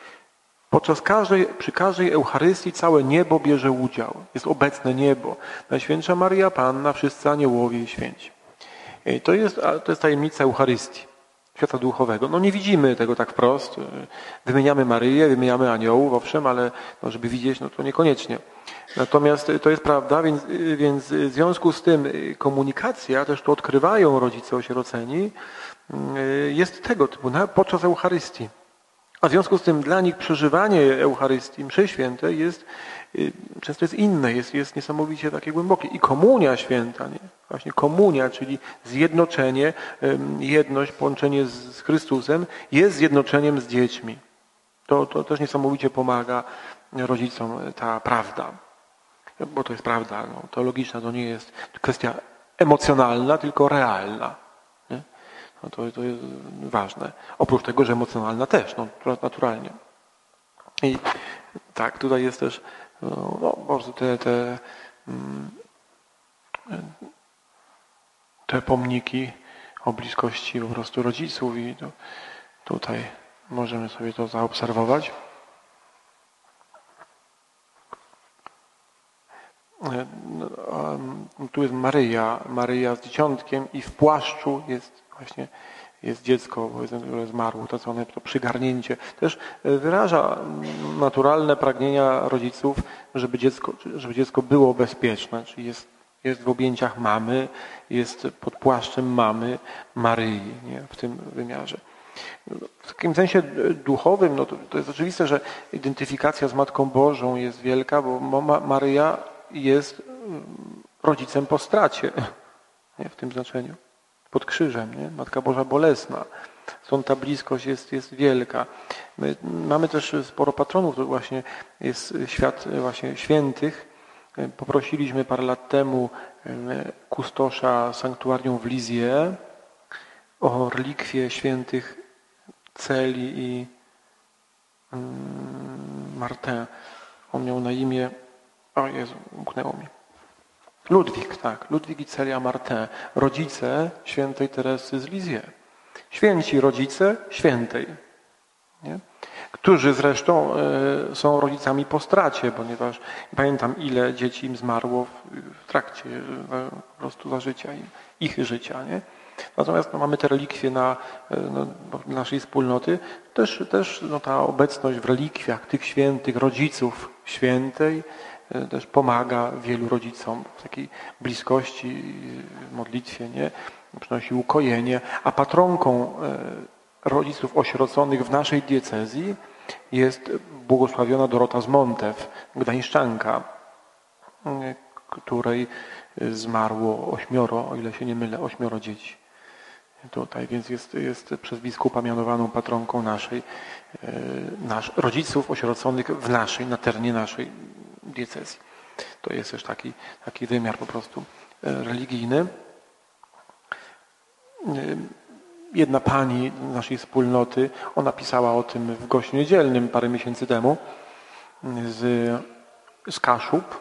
Przy każdej Eucharystii całe niebo bierze udział. Jest obecne niebo. Najświętsza Maria Panna, wszyscy aniołowie i święci. To jest tajemnica Eucharystii. Świata duchowego. No nie widzimy tego tak wprost. Wymieniamy Maryję, wymieniamy aniołów, owszem, ale żeby widzieć, to niekoniecznie. Natomiast to jest prawda, więc w związku z tym komunikacja, też to odkrywają rodzice osieroceni, jest tego typu, podczas Eucharystii. A w związku z tym dla nich przeżywanie Eucharystii, mszy świętej często jest inne, jest niesamowicie takie głębokie. I komunia święta, nie? Właśnie komunia, czyli zjednoczenie, jedność, połączenie z Chrystusem jest zjednoczeniem z dziećmi. To też niesamowicie pomaga rodzicom ta prawda. Bo to jest prawda teologiczna, to nie jest kwestia emocjonalna, tylko realna. Nie? To jest ważne. Oprócz tego, że emocjonalna też, naturalnie. I tak, tutaj jest też po prostu te pomniki o bliskości po prostu rodziców i tutaj możemy sobie to zaobserwować. Tu jest Maryja z dzieciątkiem i w płaszczu jest dziecko, które zmarło, to przygarnięcie. Też wyraża naturalne pragnienia rodziców, żeby dziecko było bezpieczne, czyli jest w objęciach mamy, jest pod płaszczem mamy, Maryi, nie? W tym wymiarze. W takim sensie duchowym, to jest oczywiste, że identyfikacja z Matką Bożą jest wielka, bo Maryja jest rodzicem po stracie, nie? W tym znaczeniu. Pod krzyżem, nie? Matka Boża bolesna. Stąd ta bliskość jest wielka. My mamy też sporo patronów, to właśnie jest świat właśnie świętych. Poprosiliśmy parę lat temu kustosza sanktuarium w Lisieux o relikwie świętych Celi i Martin. On miał na imię, o Jezu, umknęło mi. Ludwik, tak. Ludwik i Celia Martin, rodzice świętej Teresy z Lisieux. Święci rodzice świętej, nie? Którzy zresztą są rodzicami po stracie, ponieważ nie pamiętam, ile dzieci im zmarło w trakcie po prostu za życia, ich życia. Nie? Natomiast mamy te relikwie naszej wspólnoty. Też ta obecność w relikwiach tych świętych rodziców świętej też pomaga wielu rodzicom w takiej bliskości, w modlitwie, nie? Przynosi ukojenie, a patronką rodziców osieroconych w naszej diecezji jest błogosławiona Dorota z Montew, gdańszczanka, której zmarło 8, o ile się nie mylę, 8 dzieci. Tutaj, więc jest przez biskupa mianowaną patronką rodziców osieroconych na terenie naszej diecezji. To jest też taki wymiar po prostu religijny. Jedna pani naszej wspólnoty, ona pisała o tym w Gościu Niedzielnym parę miesięcy temu z Kaszub.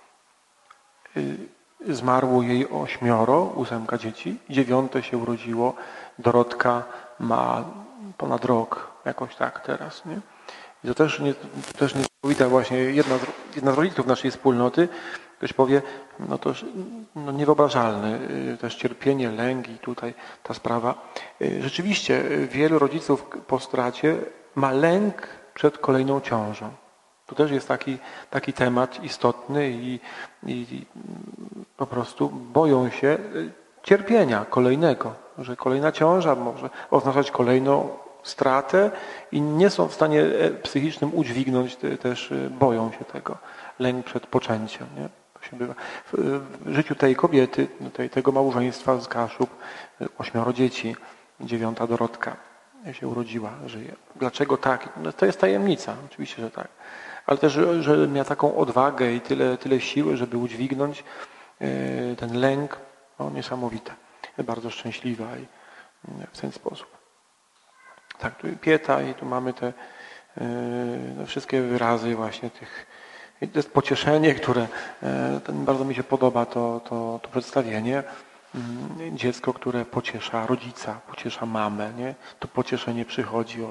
Zmarło jej 8 dzieci, 9 się urodziło. Dorotka ma ponad rok, jakoś tak teraz. Nie? I to też niesamowita właśnie jedna z rodziców naszej wspólnoty Ktoś powie, no to niewyobrażalne, też cierpienie, lęk i tutaj ta sprawa. Rzeczywiście wielu rodziców po stracie ma lęk przed kolejną ciążą. To też jest taki temat istotny i po prostu boją się cierpienia kolejnego, że kolejna ciąża może oznaczać kolejną stratę i nie są w stanie psychicznym udźwignąć, też boją się tego. Lęk przed poczęciem. Nie? To się bywa. W życiu tej kobiety, tego małżeństwa z Kaszub, 8 dzieci, 9 Dorotka się urodziła, żyje. Dlaczego tak? No, to jest tajemnica, oczywiście, że tak. Ale też, że miała taką odwagę i tyle siły, żeby udźwignąć ten lęk, no niesamowite. Bardzo szczęśliwa i w ten sposób. Tak, tu pieta i tu mamy te wszystkie wyrazy właśnie tych. I to jest pocieszenie, które bardzo mi się podoba to przedstawienie. Dziecko, które pociesza rodzica, pociesza mamę. Nie? To pocieszenie przychodzi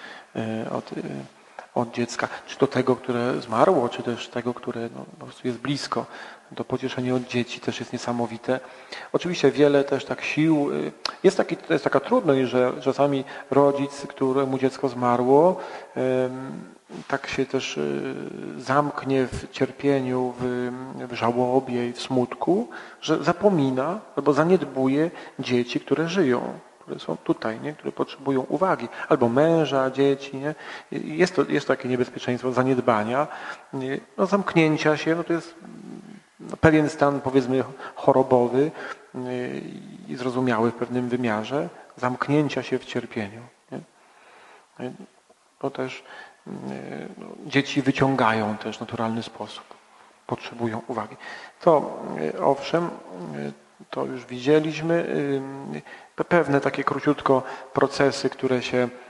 od dziecka, czy to tego, które zmarło, czy też tego, które po prostu jest blisko. To pocieszenie od dzieci też jest niesamowite. Oczywiście wiele też tak sił. To jest taka trudność, że czasami rodzic, któremu dziecko zmarło, tak się też zamknie w cierpieniu, w żałobie i w smutku, że zapomina albo zaniedbuje dzieci, które żyją, które są tutaj, nie? Które potrzebują uwagi, albo męża, dzieci. Nie? Jest takie niebezpieczeństwo zaniedbania, no, zamknięcia się, no to jest pewien stan, powiedzmy, chorobowy i zrozumiały w pewnym wymiarze, zamknięcia się w cierpieniu. Nie? To też dzieci wyciągają też w naturalny sposób, potrzebują uwagi. To owszem, to już widzieliśmy, pewne takie króciutko procesy, które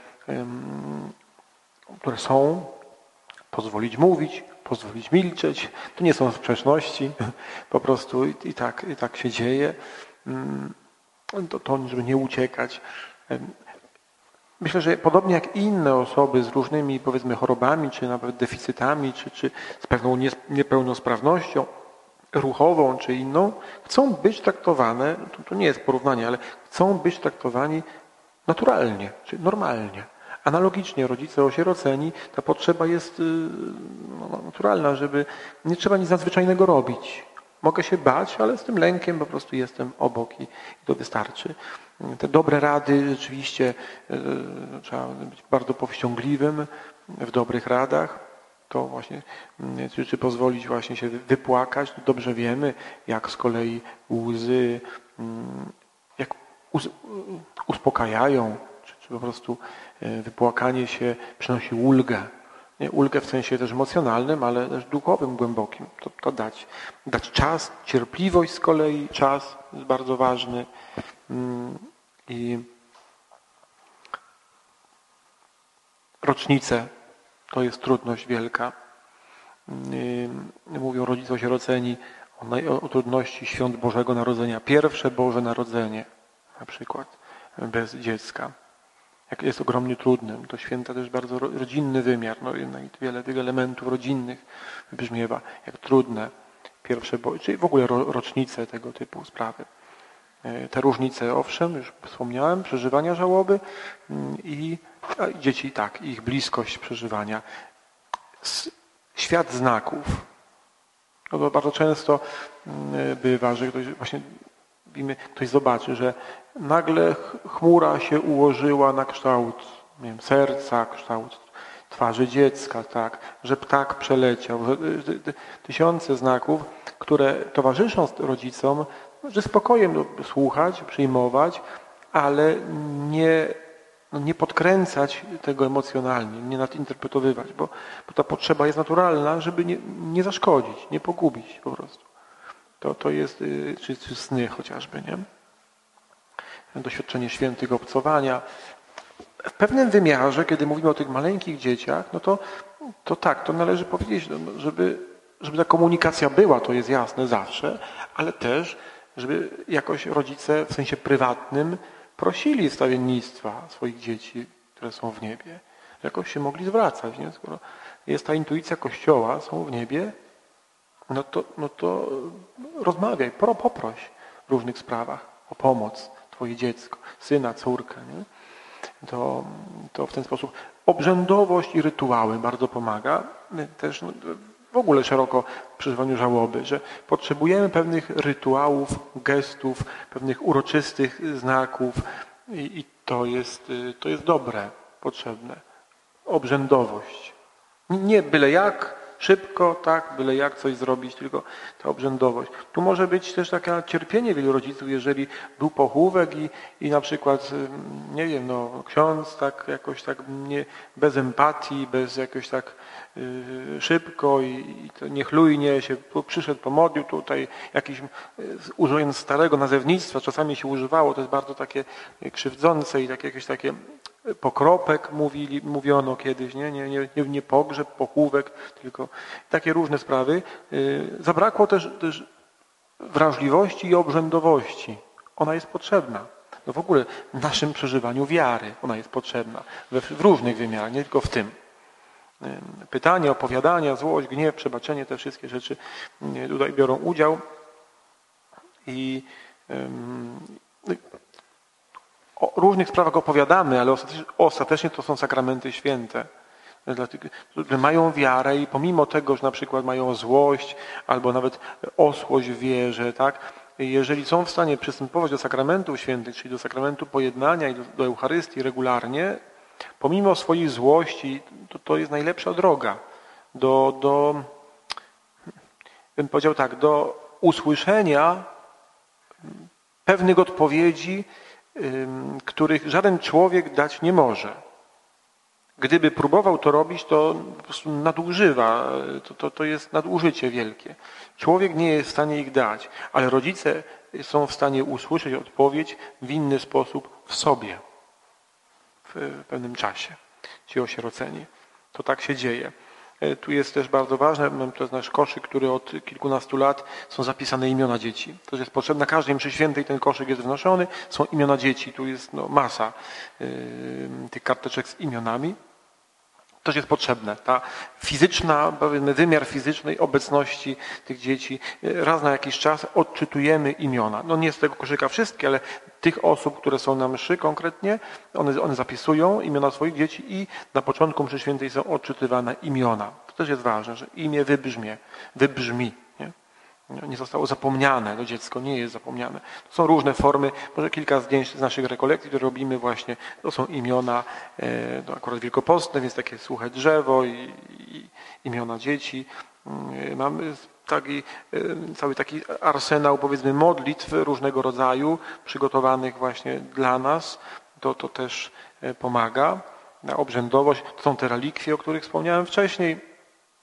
są, pozwolić mówić, pozwolić milczeć, to nie są sprzeczności, po prostu i tak się dzieje, to żeby nie uciekać. Myślę, że podobnie jak inne osoby z różnymi, powiedzmy, chorobami, czy nawet deficytami, czy z pewną niepełnosprawnością ruchową, czy inną, chcą być traktowane, to nie jest porównanie, ale chcą być traktowani naturalnie, czy normalnie. Analogicznie rodzice osieroceni, ta potrzeba jest naturalna, żeby nie trzeba nic nadzwyczajnego robić. Mogę się bać, ale z tym lękiem po prostu jestem obok i to wystarczy. Te dobre rady rzeczywiście trzeba być bardzo powściągliwym w dobrych radach. To właśnie, czy pozwolić właśnie się wypłakać. Dobrze wiemy, jak z kolei łzy jak uspokajają, czy po prostu wypłakanie się przynosi ulgę. Nie? Ulgę w sensie też emocjonalnym, ale też duchowym, głębokim. To dać czas, cierpliwość z kolei, czas jest bardzo ważny. I rocznice to jest trudność wielka. Mówią rodzice osieroceni o trudności świąt Bożego Narodzenia. Pierwsze Boże Narodzenie na przykład bez dziecka. Jak jest ogromnie trudnym. To święta też bardzo rodzinny wymiar. No jednak wiele elementów rodzinnych wybrzmiewa. Jak trudne pierwsze, czy w ogóle rocznice tego typu sprawy. Te różnice, owszem, już wspomniałem, przeżywania żałoby i dzieci tak, ich bliskość przeżywania. Świat znaków. No to bardzo często bywa, że ktoś zobaczy, że nagle chmura się ułożyła na kształt, nie wiem, serca, kształt twarzy dziecka, tak, że ptak przeleciał, że tysiące znaków, które towarzyszą rodzicom, że spokojem słuchać, przyjmować, ale nie podkręcać tego emocjonalnie, nie nadinterpretowywać, bo ta potrzeba jest naturalna, żeby nie zaszkodzić, nie pogubić po prostu. To jest, czy sny chociażby, nie? Doświadczenie świętych obcowania. W pewnym wymiarze, kiedy mówimy o tych maleńkich dzieciach, no to tak, to należy powiedzieć, żeby ta komunikacja była, to jest jasne zawsze, ale też, żeby jakoś rodzice w sensie prywatnym prosili stawiennictwa swoich dzieci, które są w niebie. Jakoś się mogli zwracać, nie? Skoro jest ta intuicja Kościoła, są w niebie, no to rozmawiaj, poproś w różnych sprawach o pomoc, twoje dziecko, syna, córkę. Nie? To w ten sposób. Obrzędowość i rytuały bardzo pomaga. Też w ogóle szeroko w przeżywaniu żałoby, że potrzebujemy pewnych rytuałów, gestów, pewnych uroczystych znaków i to jest dobre, potrzebne. Obrzędowość. Nie byle jak, szybko, tak, byle jak coś zrobić, tylko ta obrzędowość. Tu może być też takie cierpienie wielu rodziców, jeżeli był pochówek i na przykład, nie wiem, ksiądz tak jakoś tak bez empatii, bez jakoś tak szybko i to niechlujnie się przyszedł, pomodlił tutaj jakiś, użyjąc starego nazewnictwa, czasami się używało, to jest bardzo takie krzywdzące i jakieś takie pokropek mówiono kiedyś, nie pogrzeb, pochówek, tylko takie różne sprawy. Zabrakło też wrażliwości i obrzędowości. Ona jest potrzebna. W ogóle w naszym przeżywaniu wiary ona jest potrzebna. W różnych wymiarach, nie tylko w tym. Pytania, opowiadania, złość, gniew, przebaczenie, te wszystkie rzeczy tutaj biorą udział. I o różnych sprawach opowiadamy, ale ostatecznie to są sakramenty święte. Że mają wiarę i pomimo tego, że na przykład mają złość albo nawet osłość w wierze, tak? Jeżeli są w stanie przystępować do sakramentów świętych, czyli do sakramentu pojednania i do Eucharystii regularnie, pomimo swojej złości, to jest najlepsza droga bym powiedział tak, do usłyszenia pewnych odpowiedzi, których żaden człowiek dać nie może. Gdyby próbował to robić, to po prostu nadużywa. To jest nadużycie wielkie. Człowiek nie jest w stanie ich dać, ale rodzice są w stanie usłyszeć odpowiedź w inny sposób w sobie. W pewnym czasie. Ci osieroceni. To tak się dzieje. Tu jest też bardzo ważne, to jest nasz koszyk, który od kilkunastu lat są zapisane imiona dzieci. To jest potrzebne. Na każdej mszy świętej ten koszyk jest wnoszony, są imiona dzieci. Tu jest masa tych karteczek z imionami. To jest potrzebne. Ta fizyczna, powiedzmy, wymiar fizycznej obecności tych dzieci. Raz na jakiś czas odczytujemy imiona. Nie z tego koszyka wszystkie, ale tych osób, które są na mszy konkretnie, one zapisują imiona swoich dzieci i na początku mszy świętej są odczytywane imiona. To też jest ważne, że imię wybrzmi. Nie zostało zapomniane, to dziecko nie jest zapomniane. To są różne formy, może kilka zdjęć z naszych rekolekcji, które robimy właśnie, to są imiona, to akurat wielkopostne, więc takie suche drzewo i imiona dzieci. Mamy cały taki arsenał, powiedzmy, modlitw różnego rodzaju, przygotowanych właśnie dla nas. To też pomaga. Na obrzędowość, to są te relikwie, o których wspomniałem wcześniej.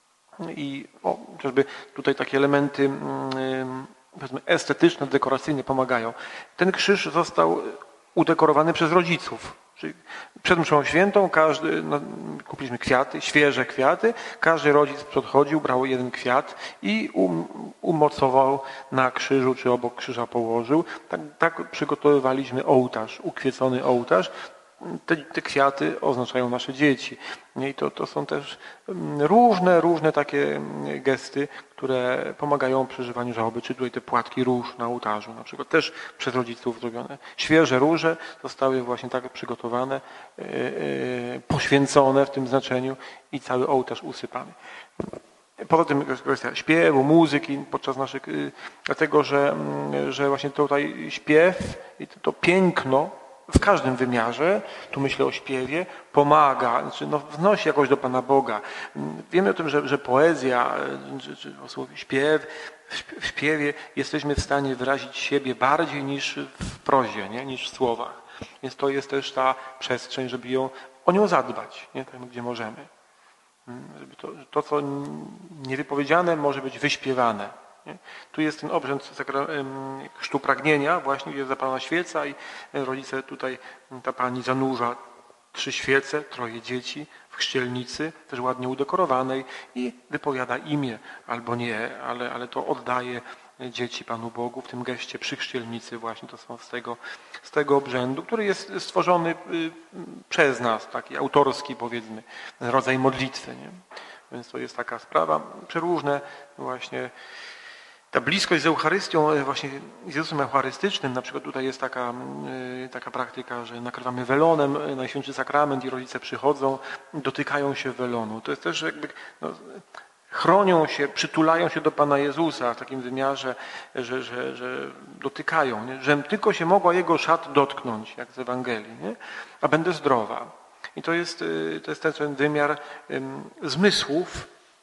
I chociażby tutaj takie elementy powiedzmy estetyczne, dekoracyjne pomagają. Ten krzyż został udekorowany przez rodziców. Czyli przed mszą świętą kupiliśmy kwiaty, świeże kwiaty. Każdy rodzic podchodził, brał jeden kwiat i umocował na krzyżu, czy obok krzyża położył. Tak przygotowywaliśmy ołtarz, ukwiecony ołtarz. Te kwiaty oznaczają nasze dzieci. I to są też różne takie gesty, które pomagają w przeżywaniu żałoby. Czy tutaj te płatki róż na ołtarzu, na przykład też przez rodziców zrobione. Świeże róże zostały właśnie tak przygotowane, poświęcone w tym znaczeniu i cały ołtarz usypany. Poza tym kwestia śpiewu, muzyki podczas naszych, dlatego że właśnie tutaj śpiew i to piękno w każdym wymiarze, tu myślę o śpiewie, pomaga, wnosi jakoś do Pana Boga. Wiemy o tym, że poezja, czy w śpiewie jesteśmy w stanie wyrazić siebie bardziej niż w prozie, niż w słowach. Więc to jest też ta przestrzeń, żeby o nią zadbać, tam gdzie możemy. Żeby to, co niewypowiedziane, może być wyśpiewane. Tu jest ten obrzęd chrztu pragnienia, właśnie jest zapalona świeca i rodzice tutaj, ta pani zanurza 3 świece, 3 dzieci w chrzcielnicy, też ładnie udekorowanej i wypowiada imię albo nie, ale to oddaje dzieci Panu Bogu w tym geście przy chrzcielnicy właśnie, to są z tego obrzędu, który jest stworzony przez nas, taki autorski, powiedzmy, rodzaj modlitwy. Nie? Więc to jest taka sprawa przeróżne właśnie. Ta bliskość z Eucharystią, właśnie z Jezusem Eucharystycznym, na przykład tutaj jest taka praktyka, że nakrywamy welonem Najświętszy Sakrament i rodzice przychodzą, dotykają się welonu. To jest też jakby chronią się, przytulają się do Pana Jezusa w takim wymiarze, że dotykają, nie? Żem tylko się mogła Jego szat dotknąć, jak z Ewangelii, nie? A będę zdrowa. I to jest ten wymiar zmysłów,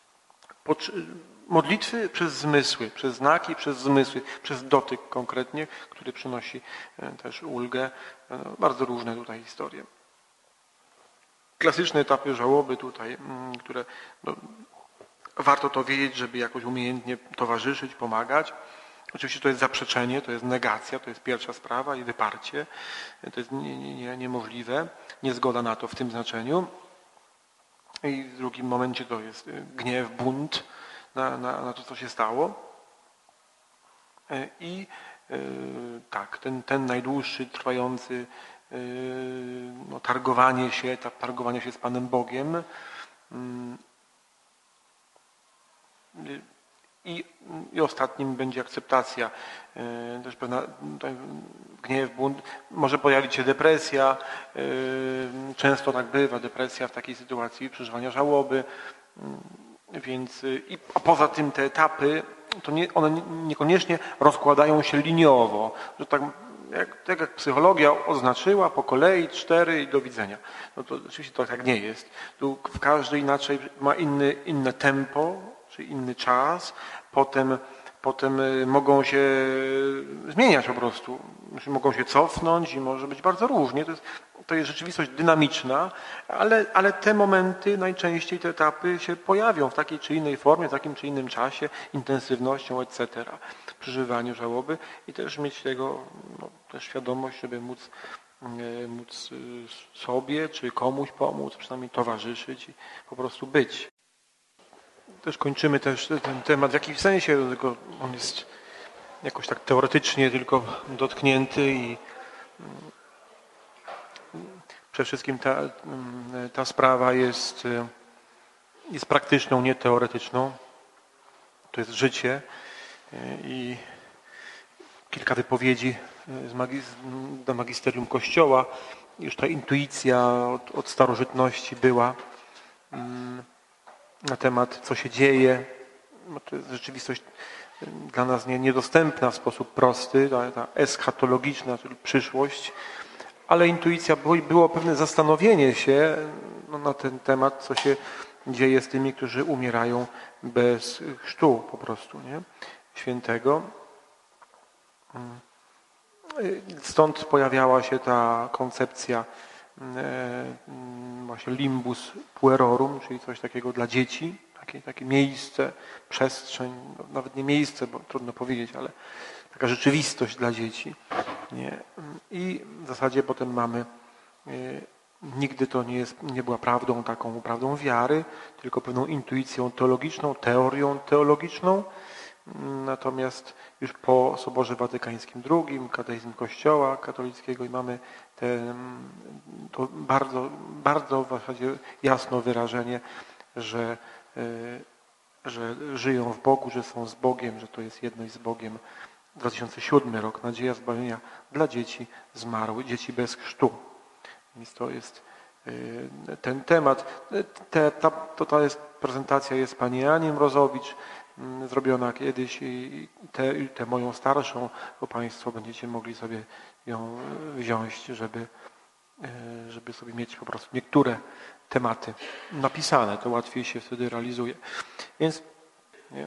modlitwy przez zmysły, przez znaki, przez zmysły, przez dotyk konkretnie, który przynosi też ulgę. Bardzo różne tutaj historie. Klasyczne etapy żałoby tutaj, które warto to wiedzieć, żeby jakoś umiejętnie towarzyszyć, pomagać. Oczywiście to jest zaprzeczenie, to jest negacja, to jest pierwsza sprawa i wyparcie. To jest niemożliwe, niezgoda na to w tym znaczeniu. I w drugim momencie to jest gniew, bunt na to, co się stało. I tak, ten najdłuższy, trwający targowanie się, etap targowania się z Panem Bogiem. I ostatnim będzie akceptacja, też pewna gniew, bunt. Może pojawić się depresja, często tak bywa, depresja w takiej sytuacji przeżywania żałoby. Więc, a poza tym te etapy, to one niekoniecznie rozkładają się liniowo, że tak jak psychologia oznaczyła, po kolei 4 i do widzenia. No to oczywiście to tak nie jest. Tu każdy inaczej ma inne tempo, czy inny czas, potem mogą się zmieniać po prostu. Mogą się cofnąć i może być bardzo różnie. To jest rzeczywistość dynamiczna, ale te momenty, najczęściej te etapy się pojawią w takiej czy innej formie, w takim czy innym czasie, intensywnością, etc. w przeżywaniu żałoby i też mieć tego też świadomość, żeby móc sobie czy komuś pomóc, przynajmniej towarzyszyć i po prostu być. Też kończymy też ten temat w jakimś sensie, tylko on jest jakoś tak teoretycznie tylko dotknięty i przede wszystkim ta sprawa jest praktyczną, nie teoretyczną. To jest życie i kilka wypowiedzi do magisterium Kościoła. Już ta intuicja od starożytności była na temat, co się dzieje. To jest rzeczywistość dla nas niedostępna w sposób prosty, ta eschatologiczna, czyli przyszłość, ale intuicja było pewne zastanowienie się na ten temat, co się dzieje z tymi, którzy umierają bez chrztu po prostu, nie? Świętego. Stąd pojawiała się ta koncepcja właśnie limbus puerorum, czyli coś takiego dla dzieci, takie miejsce, przestrzeń, nawet nie miejsce, bo trudno powiedzieć, ale taka rzeczywistość dla dzieci. Nie? I w zasadzie potem mamy, nigdy to nie była prawdą taką, prawdą wiary, tylko pewną intuicją teologiczną, teorią teologiczną. Natomiast już po Soborze Watykańskim II, kateizm Kościoła katolickiego i mamy to bardzo, bardzo w zasadzie jasno wyrażenie, że żyją w Bogu, że są z Bogiem, że to jest jedność z Bogiem. 2007 rok, nadzieja zbawienia dla dzieci zmarłych, dzieci bez chrztu. Więc to jest ten temat. Ta prezentacja jest pani Ani Mrozowicz, zrobiona kiedyś i tę moją starszą, bo Państwo będziecie mogli sobie ją wziąć, żeby sobie mieć po prostu niektóre tematy napisane, to łatwiej się wtedy realizuje. Więc